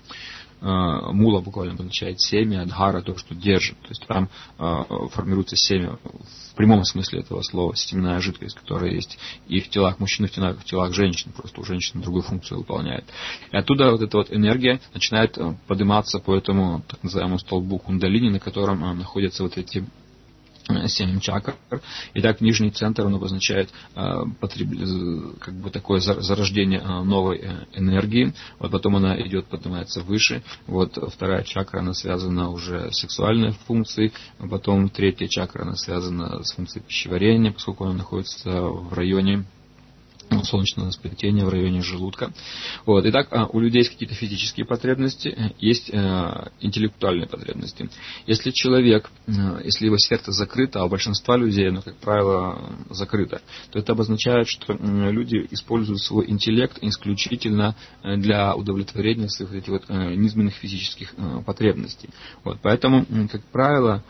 Мула буквально означает семя, адхара то, что держит. То есть там э, формируется семя в прямом смысле этого слова, семенная жидкость, которая есть и в телах мужчин, и в телах, в телах женщин. Просто у женщин другую функцию выполняет. И оттуда вот эта вот энергия начинает подниматься по этому так называемому столбу кундалини, на котором э, находятся вот эти семь чакр. Итак, нижний центр, он обозначает э, потреб... как бы такое зарождение э, новой э, энергии. Вот потом она идет, поднимается выше. Вот вторая чакра, она связана уже с сексуальной функцией. Потом третья чакра, она связана с функцией пищеварения, поскольку она находится в районе солнечного сплетения, в районе желудка. Вот. Итак, у людей есть какие-то физические потребности, есть интеллектуальные потребности. Если человек, если его сердце закрыто, а у большинства людей оно, как правило, закрыто, то это обозначает, что люди используют свой интеллект исключительно для удовлетворения своих вот этих вот низменных физических потребностей. Вот. Поэтому, как правило,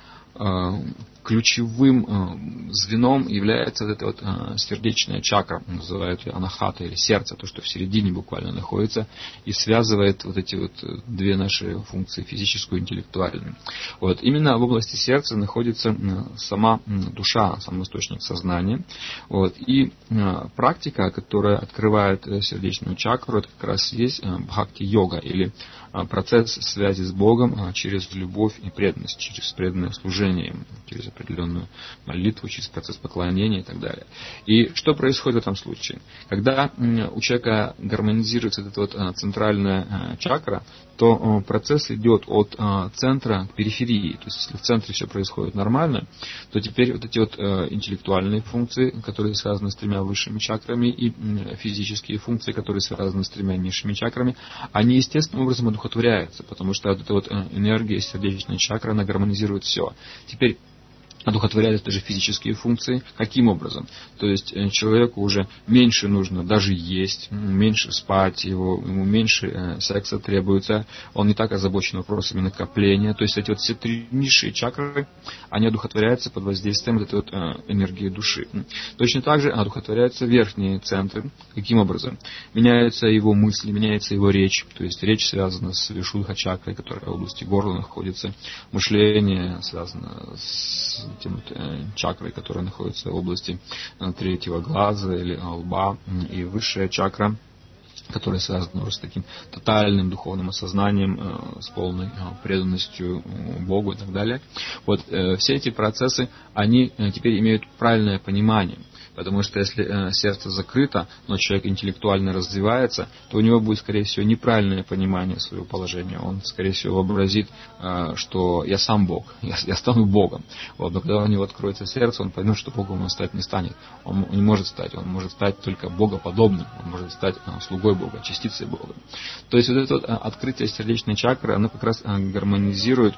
ключевым звеном является вот эта вот сердечная чакра, называют ее анахата или сердце, то, что в середине буквально находится и связывает вот эти вот две наши функции, физическую и интеллектуальную. Вот. Именно в области сердца находится сама душа, сам источник сознания. Вот. И практика, которая открывает сердечную чакру, это как раз есть бхакти-йога или процесс связи с Богом через любовь и преданность, через преданное служение, через определенную молитву, через процесс поклонения и так далее. И что происходит в этом случае? Когда у человека гармонизируется эта вот центральная чакра, то процесс идет от центра к периферии. То есть, если в центре все происходит нормально, то теперь вот эти вот интеллектуальные функции, которые связаны с тремя высшими чакрами, и физические функции, которые связаны с тремя низшими чакрами, они естественным образом одухотворяются, потому что вот эта вот энергия сердечной чакры, она гармонизирует все. Теперь одухотворяют даже физические функции. Каким образом? То есть человеку уже меньше нужно даже есть, меньше спать, его, ему меньше э, секса требуется, он не так озабочен вопросами накопления. То есть эти вот все три низшие чакры, они одухотворяются под воздействием вот этой вот э, энергии души. Точно так же одухотворяются верхние центры. Каким образом? Меняются его мысли, меняется его речь. То есть речь связана с вишудха чакрой, которая в области горла находится. Мышление связано с тем вот, э, чакрой, которая находится в области э, третьего глаза или лба, и высшая чакра, которая связана уже с таким тотальным духовным осознанием, э, с полной э, преданностью Богу и так далее. Вот э, все эти процессы, они э, теперь имеют правильное понимание. Потому что если э, сердце закрыто, но человек интеллектуально развивается, то у него будет, скорее всего, неправильное понимание своего положения. Он, скорее всего, вообразит, э, что я сам Бог, я, я стану Богом. Вот, но когда у него откроется сердце, он поймет, что Богом он стать не станет. Он не может стать, он может стать только богоподобным, он может стать э, слугой Бога, частицей Бога. То есть вот это вот, э, открытие сердечной чакры, оно как раз э, гармонизирует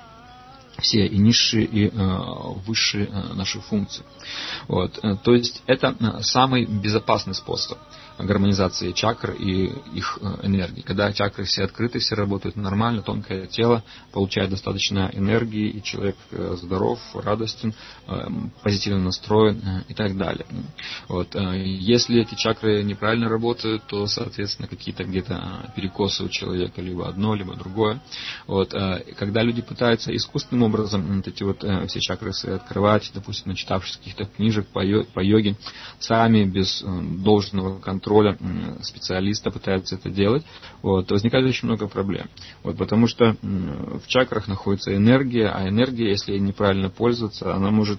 все и низшие, и э, высшие э, наши функции. Вот. То есть это самый безопасный способ гармонизации чакр и их энергии. Когда чакры все открыты, все работают нормально, тонкое тело получает достаточно энергии, и человек здоров, радостен, позитивно настроен и так далее. Вот. Если эти чакры неправильно работают, то, соответственно, какие-то где-то перекосы у человека, либо одно, либо другое. Вот. Когда люди пытаются искусственным образом вот эти вот все чакры свои открывать, допустим, начитавшись каких-то книжек по йоге, сами без должного контроля специалиста пытаются это делать, вот, то возникает очень много проблем. Вот, потому что в чакрах находится энергия, а энергия, если неправильно пользоваться, она может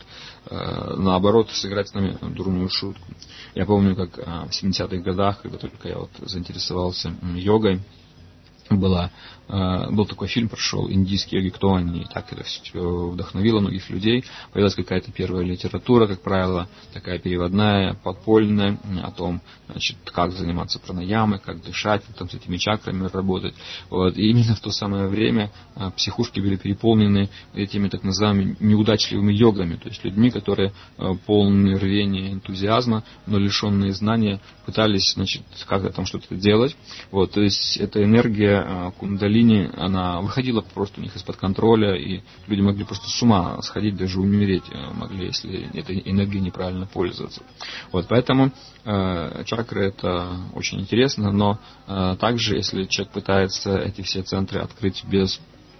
э, наоборот сыграть с нами дурную шутку. Я помню, как э, в семидесятых годах, когда только я вот заинтересовался йогой, была, э, был такой фильм, прошел, индийский йоги, кто они, и так это все вдохновило многих людей. Появилась какая-то первая литература, как правило, такая переводная, подпольная, о том, значит, как заниматься пранаямой, как дышать, как там с этими чакрами работать. Вот. И именно в то самое время э, психушки были переполнены этими так называемыми неудачливыми йогами, то есть людьми, которые э, полны рвения, энтузиазма, но лишенные знания, пытались, значит, как-то там что-то делать. Вот. То есть эта энергия кундалини, она выходила просто у них из-под контроля, и люди могли просто с ума сходить, даже умереть могли, если этой энергией неправильно пользоваться. Вот, поэтому э, чакры это очень интересно, но э, также, если человек пытается эти все центры открыть без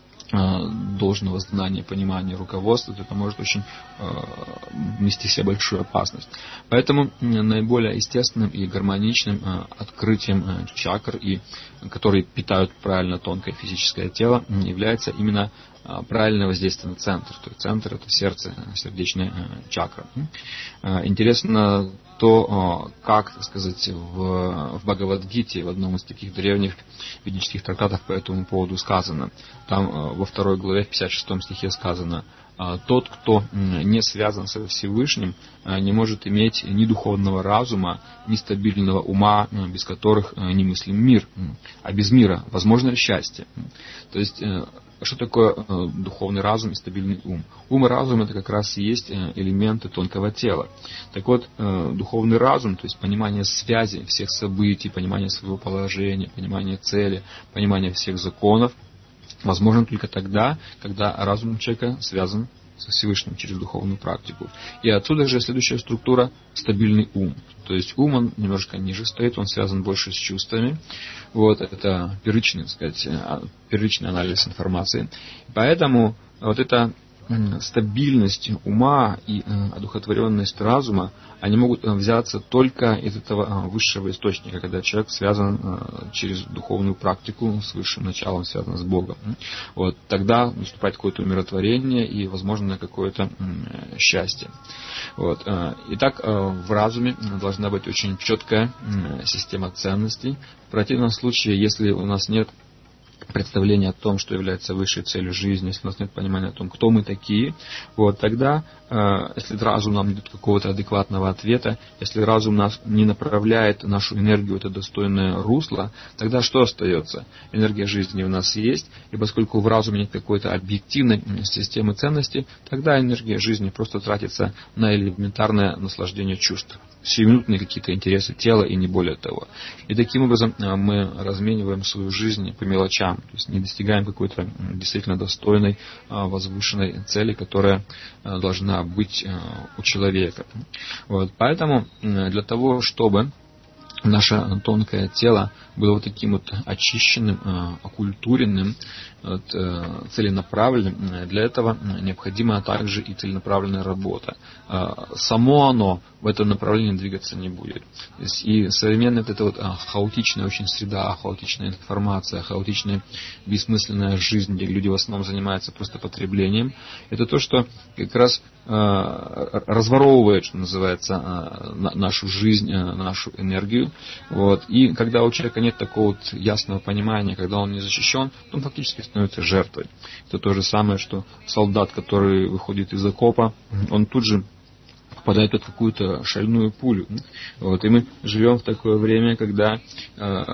должного знания, понимания, руководства, то это может очень э, нести в себе большую опасность. Поэтому наиболее естественным и гармоничным э, открытием э, чакр, и, которые питают правильно тонкое физическое тело, является именно правильное воздействие на центр. То есть центр — это сердце, сердечная чакра. Интересно то, как, так сказать, в, в Бхагавад-гите, в одном из таких древних ведических трактатов по этому поводу сказано. Там во второй главе, в пятьдесят шестом стихе сказано: тот, кто не связан со Всевышним, не может иметь ни духовного разума, ни стабильного ума, без которых не мыслим мир. А без мира возможно ли счастье? То есть, что такое духовный разум и стабильный ум? Ум и разум — это как раз и есть элементы тонкого тела. Так вот, духовный разум, то есть понимание связи всех событий, понимание своего положения, понимание цели, понимание всех законов, возможно только тогда, когда разум человека связан со Всевышним через духовную практику. И отсюда же следующая структура — стабильный ум. То есть ум, он немножко ниже стоит, он связан больше с чувствами. Вот, это первичный, так сказать, первичный анализ информации. Поэтому вот эта стабильность ума и одухотворенность разума, они могут взяться только из этого высшего источника, когда человек связан через духовную практику с высшим началом, связан с Богом. Вот, тогда наступает какое-то умиротворение и, возможно, какое-то счастье. Вот. Итак, в разуме должна быть очень четкая система ценностей. В противном случае, если у нас нет представление о том, что является высшей целью жизни, если у нас нет понимания о том, кто мы такие, вот, тогда, э, если разум нам не дает какого-то адекватного ответа, если разум нас не направляет нашу энергию в это достойное русло, тогда что остается? Энергия жизни у нас есть, и поскольку в разуме нет какой-то объективной системы ценностей, тогда энергия жизни просто тратится на элементарное наслаждение чувств, сиюминутные какие-то интересы тела и не более того. И таким образом мы размениваем свою жизнь по мелочам, то есть не достигаем какой-то действительно достойной, возвышенной цели, которая должна быть у человека. Вот. Поэтому для того, чтобы наше тонкое тело было вот таким вот очищенным, окультуренным, вот, целенаправленным, для этого необходима также и целенаправленная работа. Само оно в этом направлении двигаться не будет. То есть и современная вот эта вот хаотичная очень среда, хаотичная информация, хаотичная бессмысленная жизнь, где люди в основном занимаются просто потреблением, это то, что как раз разворовывает, что называется, нашу жизнь, нашу энергию. Вот. И когда у человека нет такого вот ясного понимания, когда он не защищен, он фактически становится жертвой. Это то же самое, что солдат, который выходит из окопа, он тут же попадает под какую-то шальную пулю. Вот. И мы живем в такое время, когда э,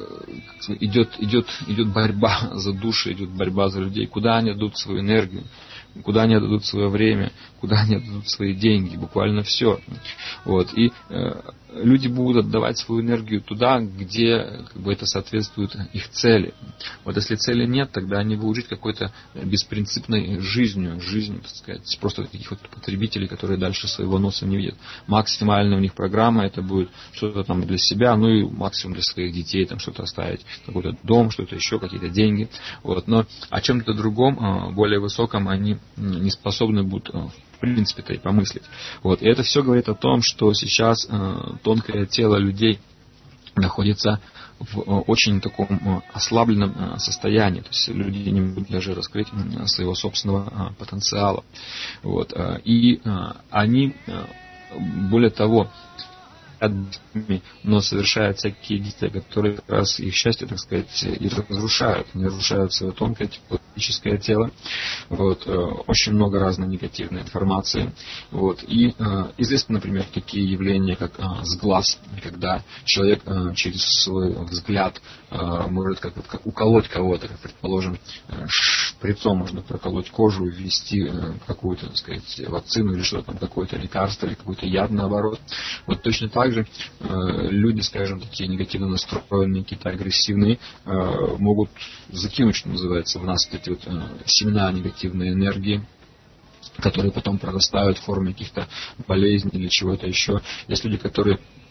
идет, идет, идет борьба за души, идет борьба за людей. Куда они отдадут свою энергию, куда они отдадут свое время, куда они отдадут свои деньги, буквально все. Вот. И э, люди будут отдавать свою энергию туда, где как бы, это соответствует их цели. Вот если цели нет, тогда они будут жить какой-то беспринципной жизнью, жизнью, так сказать, просто таких вот потребителей, которые дальше своего носа не видят. Максимально у них программа это будет что-то там для себя, ну и максимум для своих детей, там что-то оставить, какой-то дом, что-то еще, какие-то деньги. Вот. Но о чем-то другом, более высоком, они не способны будут в принципе-то и помыслить. Вот. И это все говорит о том, что сейчас э, тонкое тело людей находится в очень таком ослабленном состоянии. То есть люди не могут даже раскрыть своего собственного потенциала. Вот. И они, более того, но совершают всякие действия, которые как раз их счастье, так сказать, и разрушают. Они разрушают свое тонкое физическое тело. Вот. Очень много разной негативной информации. Вот. И э, известны, например, такие явления, как э, сглаз, когда человек э, через свой взгляд э, может как, как уколоть кого-то, как, предположим, э, шприцом можно проколоть кожу и ввести э, какую-то, так сказать, вакцину или что-то там, какое-то лекарство или какой-то яд наоборот. Вот точно так также э, люди, скажем, такие негативно настроенные, какие-то агрессивные, э, могут закинуть, что называется, в нас эти вот э, семена негативной энергии, которые потом прорастают в форме каких-то болезней или чего-то еще. Есть люди, которые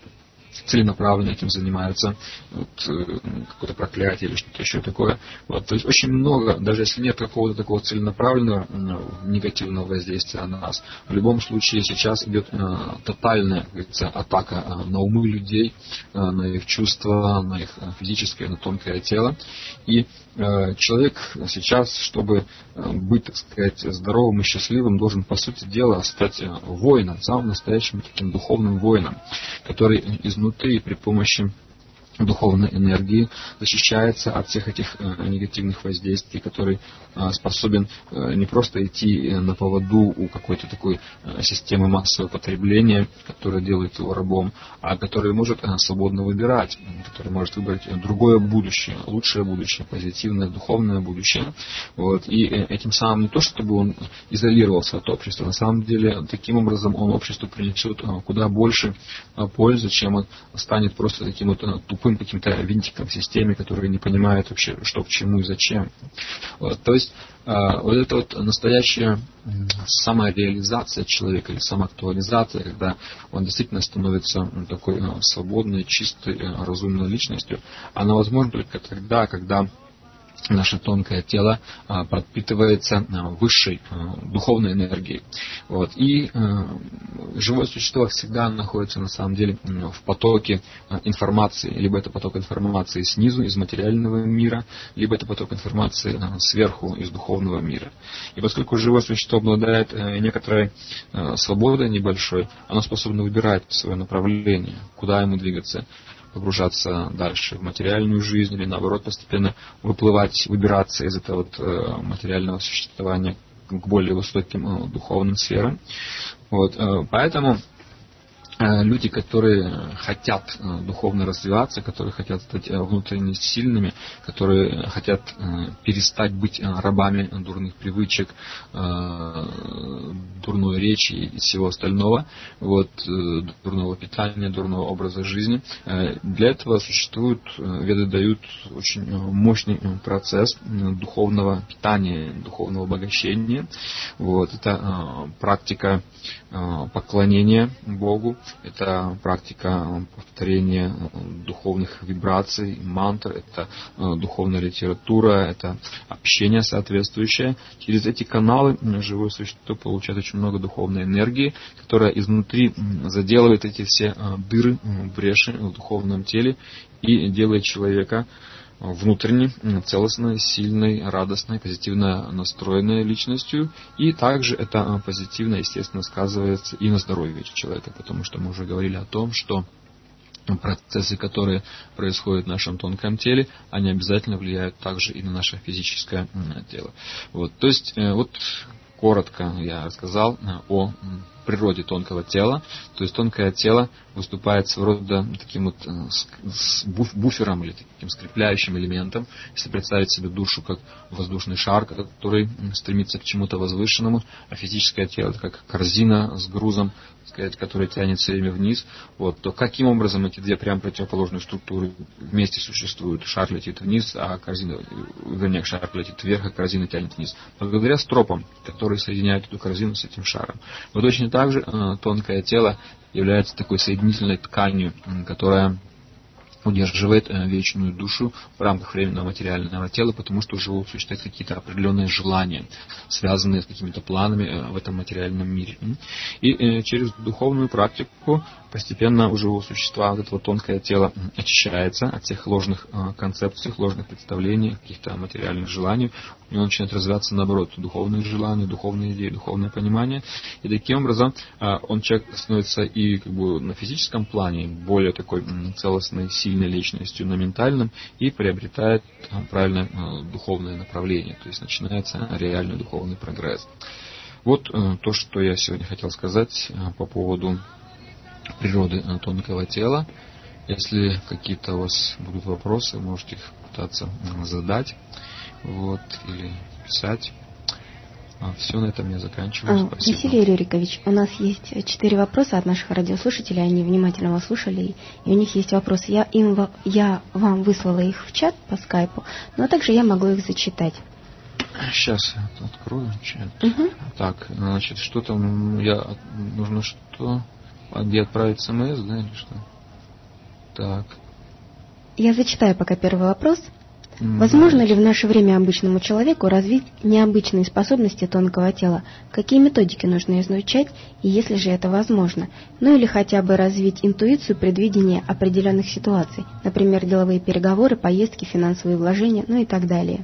целенаправленно этим занимаются, вот, какое-то проклятие или что-то еще такое. Вот, то есть очень много, даже если нет какого-то такого целенаправленного негативного воздействия на нас, в любом случае сейчас идет э, тотальная, как говорится, атака э, на умы людей, э, на их чувства, на их физическое, на тонкое тело. И э, человек сейчас, чтобы э, быть, так сказать, здоровым и счастливым, должен, по сути дела, стать э, воином, самым настоящим таким духовным воином, который изнутри при помощи духовной энергии защищается от всех этих э, негативных воздействий, который э, способен э, не просто идти на поводу у какой-то такой э, системы массового потребления, которая делает его рабом, а который может э, свободно выбирать, который может выбрать другое будущее, лучшее будущее, позитивное, духовное будущее. Вот. И э, этим самым не то, чтобы он изолировался от общества, на самом деле таким образом он обществу принесет э, куда больше э, пользы, чем он станет просто таким вот э, тупым каким-то винтиком в системе, которые не понимают вообще, что к чему и зачем. Вот, то есть э, вот это вот настоящая самореализация человека или самоактуализация, когда он действительно становится такой э, свободной, чистой, э, разумной личностью, она возможна только тогда, когда наше тонкое тело а, подпитывается а, высшей а, духовной энергией. Вот. И а, живое существо всегда находится на самом деле в потоке а, информации. Либо это поток информации снизу, из материального мира, либо это поток информации а, сверху, из духовного мира. И поскольку живое существо обладает а, некоторой а, свободой небольшой, оно способно выбирать свое направление, куда ему двигаться, погружаться дальше в материальную жизнь или наоборот постепенно выплывать, выбираться из этого вот, э, материального существования к более высоким э, духовным сферам. Вот, э, поэтому э, люди, которые хотят э, духовно развиваться, которые хотят стать э, внутренне сильными, которые хотят э, перестать быть э, рабами дурных привычек, э, дурной речи и всего остального, вот, э, дурного питания, дурного образа жизни. Э, для этого существует, э, веды дают очень мощный процесс э, духовного питания, духовного обогащения. Вот, это э, практика э, поклонения Богу, это практика повторения духовных вибраций, мантр, это э, духовная литература, это общение соответствующее. Через эти каналы живое существо получает очень много духовной энергии, которая изнутри заделывает эти все дыры, бреши в духовном теле и делает человека внутренне целостной, сильной, радостной, позитивно настроенной личностью. И также это позитивно, естественно, сказывается и на здоровье человека, потому что мы уже говорили о том, что процессы, которые происходят в нашем тонком теле, они обязательно влияют также и на наше физическое тело. Вот, то есть, вот коротко я рассказал о природе тонкого тела. То есть тонкое тело выступает своего рода таким вот буфером или таким скрепляющим элементом. Если представить себе душу как воздушный шар, который стремится к чему-то возвышенному, а физическое тело это как корзина с грузом, сказать, который тянет все время вниз, вот, то каким образом эти две прям противоположные структуры вместе существуют? Шар летит вниз, а корзина, вернее, шар летит вверх, а корзина тянет вниз. Благодаря стропам, которые соединяют эту корзину с этим шаром. Вот точно так же э, тонкое тело является такой соединительной тканью, э, которая удерживает вечную душу в рамках временного материального тела, потому что у живого существуют какие-то определенные желания, связанные с какими-то планами в этом материальном мире. И через духовную практику постепенно у живого существа вот это вот тонкое тело очищается от всех ложных концепций, ложных представлений, каких-то материальных желаний. У него начинает развиваться, наоборот, духовные желания, духовные идеи, духовное понимание. И таким образом он, человек, становится и как бы на физическом плане более такой целостной, сильной личностью, на ментальном, и приобретает правильное духовное направление. То есть начинается реальный духовный прогресс. Вот то, что я сегодня хотел сказать по поводу природы тонкого тела. Если какие-то у вас будут вопросы, можете их пытаться задать, вот, или писать. А, все, на этом я заканчиваю. Спасибо. Василий Рюрикович, у нас есть четыре вопроса от наших радиослушателей, они внимательно вас слушали, и у них есть вопросы. Я, им, я вам выслала их в чат по скайпу, но также я могу их зачитать. Сейчас я открою чат. Угу. Так, значит, что там, я, нужно что? А где отправить смс, да, или что? Так. Я зачитаю пока первый вопрос. Mm-hmm. Возможно ли в наше время обычному человеку развить необычные способности тонкого тела? Какие методики нужно изучать, и если же это возможно? Ну или хотя бы развить интуицию предвидения определенных ситуаций, например, деловые переговоры, поездки, финансовые вложения, ну и так далее.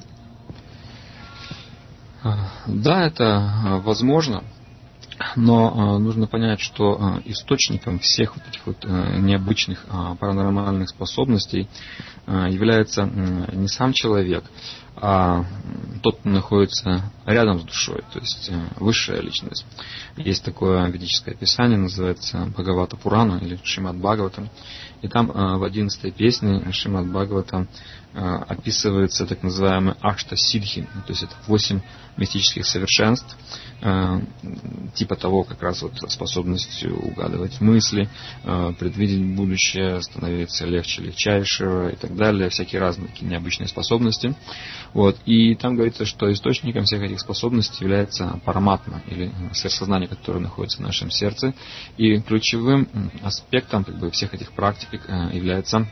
Да, это возможно. Но э, нужно понять, что э, источником всех вот этих вот э, необычных э, паранормальных способностей э, является э, не сам человек, а тот, кто находится рядом с душой, то есть э, высшая личность. Есть такое ведическое писание, называется Бхагавата Пурана или Шримад Бхагаватам. И там э, в одиннадцатой песне Шримад Бхагавата э, описывается так называемый Ашта Сидхи, то есть это восемь мистических совершенств, э, типа того, как раз вот способность угадывать мысли, э, предвидеть будущее, становиться легче легчайшего и так далее, всякие разные такие необычные способности. Вот. И там говорится, что источником всех этих способностей является параматма, или сверхсознание, которое находится в нашем сердце. И ключевым аспектом как бы, всех этих практик является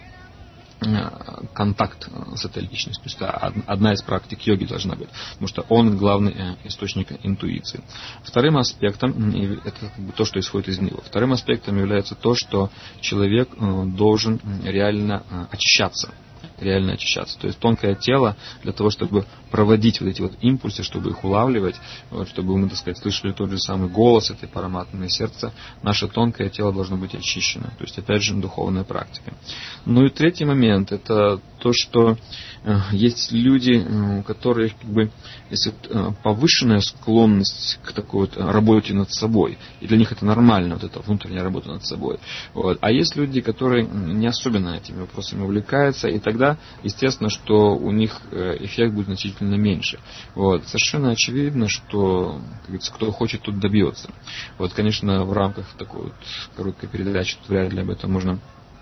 контакт с этой личностью. То есть одна из практик йоги должна быть, потому что он главный источник интуиции. Вторым аспектом, это как бы то, что исходит из него, вторым аспектом является то, что человек должен реально очищаться. реально очищаться. То есть тонкое тело для того, чтобы проводить вот эти вот импульсы, чтобы их улавливать, вот, чтобы мы, так сказать, слышали тот же самый голос этой параматмы сердца, наше тонкое тело должно быть очищено. То есть, опять же, духовная практика. Ну и третий момент, это то, что э, есть люди, э, которые, как бы, есть вот, э, повышенная склонность к такой вот работе над собой. И для них это нормально, вот эта внутренняя работа над собой. Вот. А есть люди, которые не особенно этими вопросами увлекаются, и тогда, естественно, что у них эффект будет значительно меньше. Вот. Совершенно очевидно, что, как говорится, кто хочет, тот добьется. Вот, конечно, в рамках такой вот короткой передачи тут вряд ли об этом можно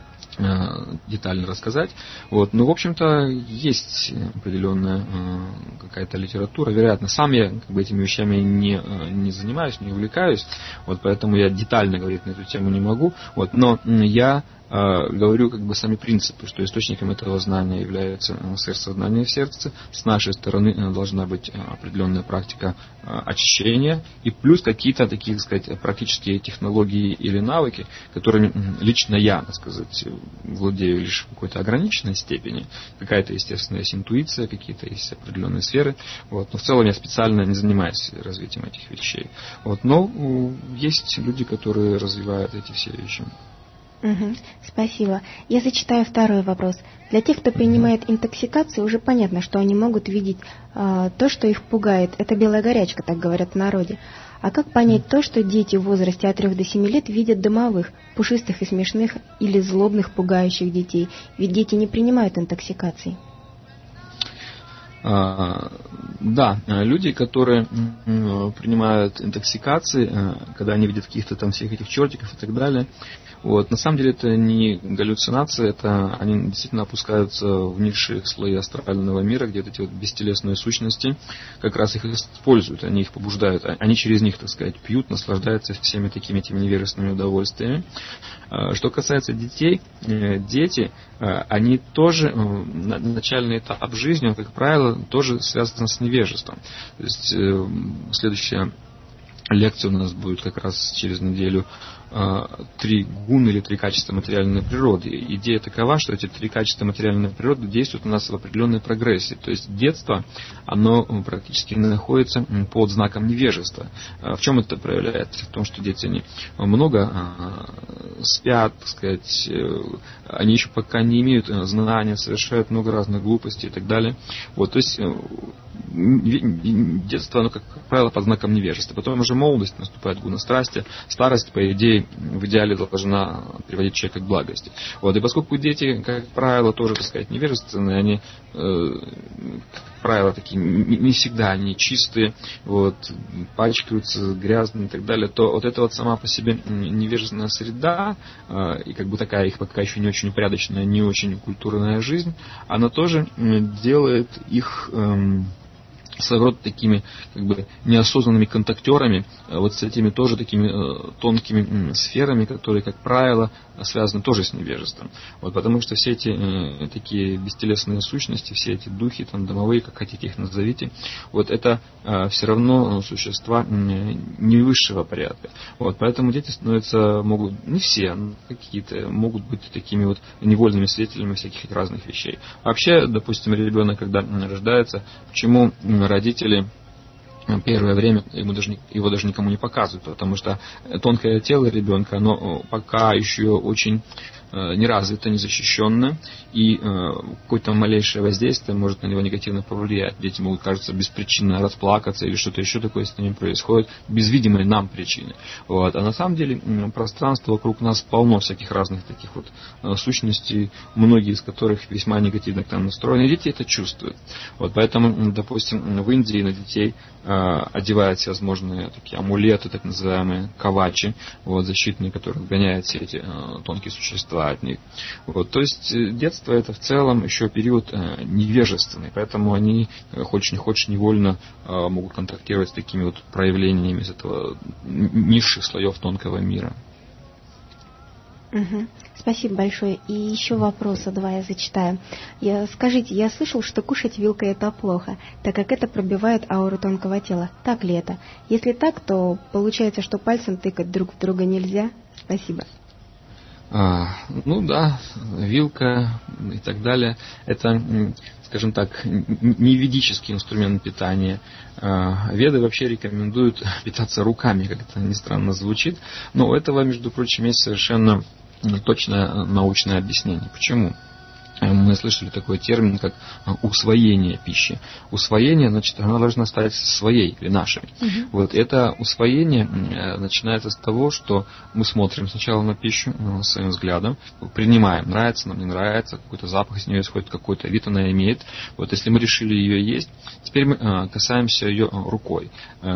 детально рассказать. Вот. Но, в общем-то, есть определенная э, какая-то литература. Вероятно, сам я как бы, этими вещами не, не занимаюсь, не увлекаюсь. Вот, поэтому я детально говорить на эту тему не могу. Вот. Но я э, говорю как бы сами принципы, что источником этого знания является сверхсознание в сердце. С нашей стороны должна быть определенная практика э, очищения. И плюс какие-то такие, так сказать, практические технологии или навыки, которыми лично я, так сказать, владею лишь в какой-то ограниченной степени. Какая-то, естественно, есть интуиция, какие-то есть определенные сферы. Вот. Но в целом я специально не занимаюсь развитием этих вещей. Вот. Но есть люди, которые развивают эти все вещи. Угу, спасибо. Я зачитаю второй вопрос. Для тех, кто принимает интоксикацию, уже понятно, что они могут видеть э, то, что их пугает. Это белая горячка, так говорят в народе. А как понять то, что дети в возрасте от трех до семи лет видят домовых, пушистых и смешных или злобных, пугающих детей? Ведь дети не принимают интоксикаций. А, да, люди, которые принимают интоксикации, когда они видят каких-то там всех этих чертиков и так далее, вот, на самом деле это не галлюцинации, это они действительно опускаются в низшие слои астрального мира, где эти вот бестелесные сущности как раз их используют, они их побуждают, они через них, так сказать, пьют, наслаждаются всеми такими этими невежественными удовольствиями. Что касается детей, дети, они тоже, начальный этап жизни, он, как правило, тоже связан с невежеством. То есть следующая лекция у нас будет как раз через неделю три гуны или три качества материальной природы. Идея такова, что эти три качества материальной природы действуют у нас в определенной прогрессии. То есть детство, оно практически находится под знаком невежества. В чем это проявляется? В том, что дети они много спят, так сказать, они еще пока не имеют знания, совершают много разных глупостей и так далее. Вот, то есть детство, оно, как правило, под знаком невежества. Потом уже молодость, наступает гуна страсти, старость, по идее, в идеале должна приводить человека к благости. Вот. И поскольку дети, как правило, тоже, так сказать, невежественные, они, э, как правило, такие не всегда они чистые, вот, пачкаются, грязные и так далее, то вот эта вот сама по себе невежественная среда, э, и как бы такая их пока еще не очень порядочная, не очень культурная жизнь, она тоже делает их... Э, своего рода такими как бы неосознанными контактерами, вот с этими тоже такими э, тонкими э, сферами, которые, как правило, связаны тоже с невежеством. Вот, потому что все эти э, такие бестелесные сущности, все эти духи, там, домовые, как хотите их назовите, вот это э, все равно существа э, не высшего порядка. Вот, поэтому дети становятся, могут, не все, но какие-то, могут быть такими вот невольными свидетелями всяких разных вещей. Вообще, допустим, ребенок, когда рождается, почему родители первое время ему даже, его даже никому не показывают, потому что тонкое тело ребенка, оно пока еще очень не развито, не защищенно, и какое-то малейшее воздействие может на него негативно повлиять. Дети могут, кажется, беспричинно расплакаться или что-то еще такое с ними происходит, без видимой нам причины. Вот. А на самом деле пространство вокруг нас полно всяких разных таких вот сущностей, многие из которых весьма негативно к нам настроены, и дети это чувствуют. Вот. Поэтому, допустим, в Индии на детей одевают всевозможные такие амулеты, так называемые кавачи, вот, защитные, которые отгоняют все эти тонкие существа от них. Вот. То есть детство это в целом еще период э, невежественный, поэтому они, хочешь не хочешь, невольно э, могут контактировать с такими вот проявлениями из этого низших слоев тонкого мира. Угу. Спасибо большое. И еще вопроса два я зачитаю. Я, скажите, я слышал, что кушать вилкой это плохо, так как это пробивает ауру тонкого тела. Так ли это? Если так, то получается, что пальцем тыкать друг в друга нельзя? Спасибо. А, ну да, вилка и так далее. Это, скажем так, не ведический инструмент питания. А, веды вообще рекомендуют питаться руками, как это ни странно звучит. Но у этого, между прочим, есть совершенно точное научное объяснение. Почему? Мы слышали такой термин, как усвоение пищи. Усвоение, значит, она должна стать своей или нашей. Uh-huh. Вот это усвоение начинается с того, что мы смотрим сначала на пищу своим взглядом, принимаем, нравится нам, не нравится, какой-то запах из нее исходит, какой-то вид она имеет. Вот если мы решили ее есть, теперь мы касаемся ее рукой.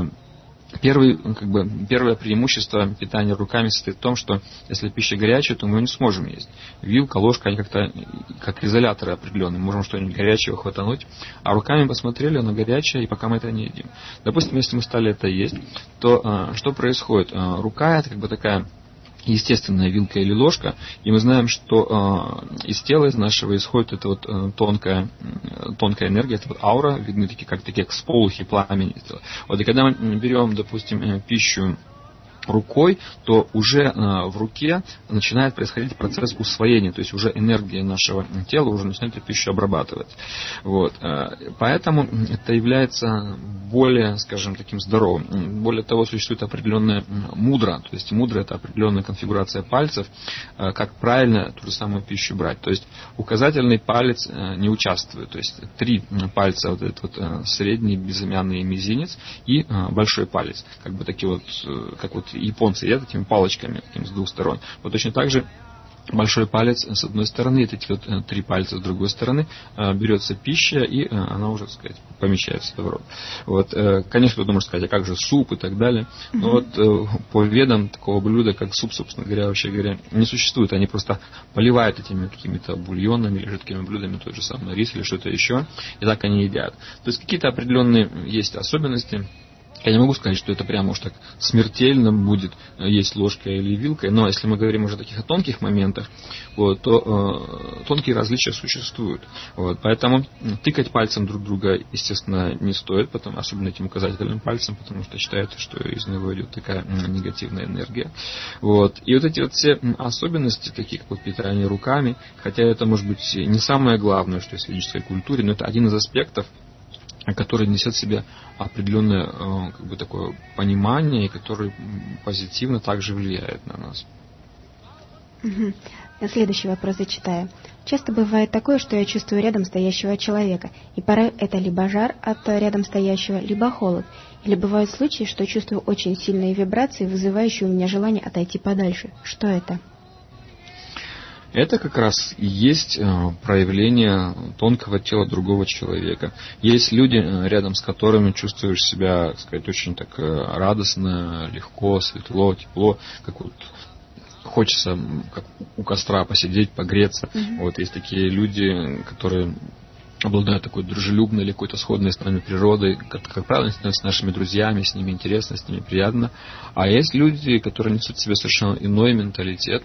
Первый, как бы, первое преимущество питания руками состоит в том, что если пища горячая, то мы ее не сможем есть. Вилка, ложка, они как-то как изоляторы определенные. Мы можем что-нибудь горячего хватануть, а руками посмотрели, оно горячее, и пока мы это не едим. Допустим, если мы стали это есть, то а, что происходит? А, рука это как бы такая естественная вилка или ложка, и мы знаем, что э, из тела, из нашего исходит эта вот э, тонкая, э, тонкая энергия, это вот аура, видны такие, как такие всполохи пламени. Вот, и когда мы берем, допустим, э, пищу рукой, то уже э, в руке начинает происходить процесс усвоения, то есть уже энергия нашего тела уже начинает эту пищу обрабатывать. Вот. Э, поэтому это является более, скажем, таким здоровым. Более того, существует определенная мудра, то есть мудра это определенная конфигурация пальцев, э, как правильно ту же самую пищу брать. То есть указательный палец э, не участвует, то есть три пальца, вот этот вот э, средний, безымянный и мизинец и э, большой палец, как бы такие вот, э, как вот японцы едят этими палочками с двух сторон. Вот точно так же большой палец с одной стороны, и эти вот три пальца с другой стороны, берется пища, и она уже, так сказать, помещается в рот. Вот, конечно, кто-то может сказать, а как же суп и так далее. Но mm-hmm. вот по ведам такого блюда, как суп, собственно говоря, вообще говоря, не существует. Они просто поливают этими какими-то бульонами или жидкими блюдами, тот же самый рис или что-то еще, и так они едят. То есть какие-то определенные есть особенности. Я не могу сказать, что это прямо уж так смертельно будет есть ложкой или вилкой, но если мы говорим уже о таких тонких моментах, вот, то э, тонкие различия существуют. Вот, поэтому тыкать пальцем друг друга, естественно, не стоит, потому, особенно этим указательным пальцем, потому что считается, что из него идет такая негативная энергия. Вот. И вот эти вот все особенности, такие как вот питание руками, хотя это может быть не самое главное, что есть в ведической культуре, но это один из аспектов, который несет в себе определенное как бы, такое понимание, и который позитивно также влияет на нас. Угу. Следующий вопрос зачитаю. Часто бывает такое, что я чувствую рядом стоящего человека, и порой это либо жар от рядом стоящего, либо холод. Или бывают случаи, что чувствую очень сильные вибрации, вызывающие у меня желание отойти подальше. Что это? Это как раз и есть проявление тонкого тела другого человека. Есть люди, рядом с которыми чувствуешь себя, так сказать, очень так радостно, легко, светло, тепло, как вот хочется как у костра посидеть, погреться. Mm-hmm. Вот есть такие люди, которые обладают такой дружелюбной или какой-то сходной с нами природой, как, как правило, становятся с нашими друзьями, с ними интересно, с ними приятно. А есть люди, которые несут в себе совершенно иной менталитет,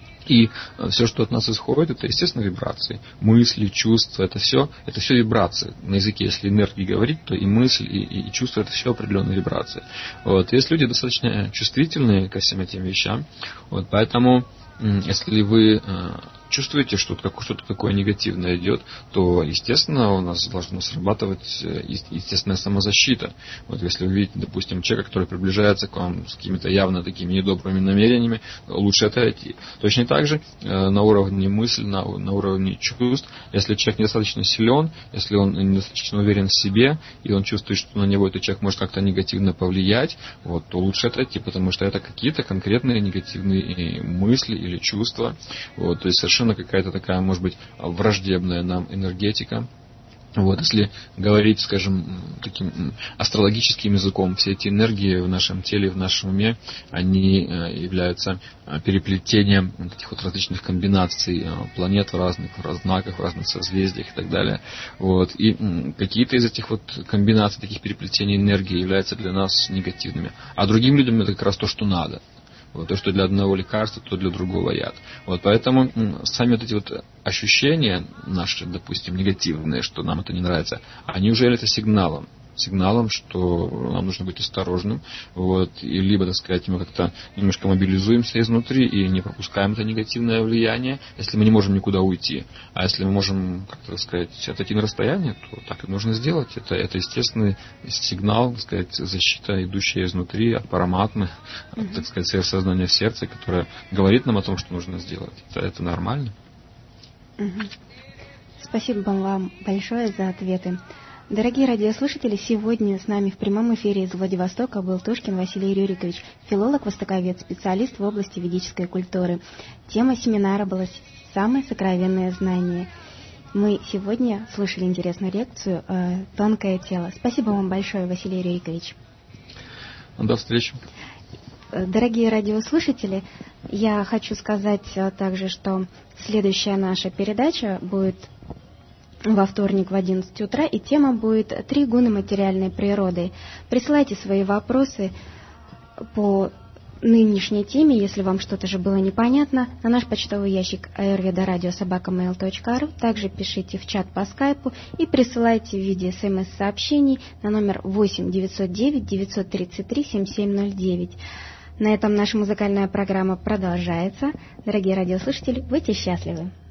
и все, что от нас исходит, это, естественно, вибрации. Мысли, чувства, это все, это все вибрации. На языке, если энергии говорить, то и мысль, и, и, и чувства, это все определенные вибрации. Вот. Есть люди достаточно чувствительные ко всем этим вещам. Вот. Поэтому, если вы чувствуете, что что-то такое негативное идет, то, естественно, у нас должна срабатывать естественная самозащита. Вот если вы видите, допустим, человека, который приближается к вам с какими-то явно такими недобрыми намерениями, лучше отойти. Точно так же на уровне мысли, на, на уровне чувств, если человек недостаточно силен, если он недостаточно уверен в себе, и он чувствует, что на него этот человек может как-то негативно повлиять, вот, то лучше отойти, потому что это какие-то конкретные негативные мысли или чувства. Вот, то есть совершенно какая-то такая, может быть, враждебная нам энергетика. Вот, если говорить, скажем, таким астрологическим языком, все эти энергии в нашем теле, в нашем уме, они являются переплетением таких вот различных комбинаций планет в разных знаках, в разных созвездиях и так далее. Вот, и какие-то из этих вот комбинаций, таких переплетений энергии являются для нас негативными. А другим людям это как раз то, что надо. Вот, то, что для одного лекарства, то для другого яд. Вот, поэтому сами вот эти вот ощущения наши, допустим, негативные, что нам это не нравится, они уже являются сигналом. Сигналом, что нам нужно быть осторожным. Вот, и либо, так сказать, мы как-то немножко мобилизуемся изнутри и не пропускаем это негативное влияние, если мы не можем никуда уйти. А если мы можем, как-то, так сказать, отойти на расстояние, то так и нужно сделать. Это, это естественный сигнал, так сказать, защита, идущая изнутри от параматмы, mm-hmm. от, так сказать, сверхсознания в сердце, которое говорит нам о том, что нужно сделать. Это, это нормально. Mm-hmm. Спасибо вам большое за ответы. Дорогие радиослушатели, сегодня с нами в прямом эфире из Владивостока был Тушкин Василий Рюрикович, филолог, востоковед, специалист в области ведической культуры. Тема семинара была «Самое сокровенное знание». Мы сегодня слушали интересную лекцию «Тонкое тело». Спасибо вам большое, Василий Рюрикович. До встречи. Дорогие радиослушатели, я хочу сказать также, что следующая наша передача будет во вторник в одиннадцать утра, и тема будет «Три гуна материальной природы». Присылайте свои вопросы по нынешней теме, если вам что-то же было непонятно, на наш почтовый ящик аюрведа радио собака мейл точка ру. Также пишите в чат по скайпу и присылайте в виде смс-сообщений на номер восемь девятьсот девять девятьсот тридцать три семьдесят семь ноль девять. На этом наша музыкальная программа продолжается. Дорогие радиослушатели, будьте счастливы!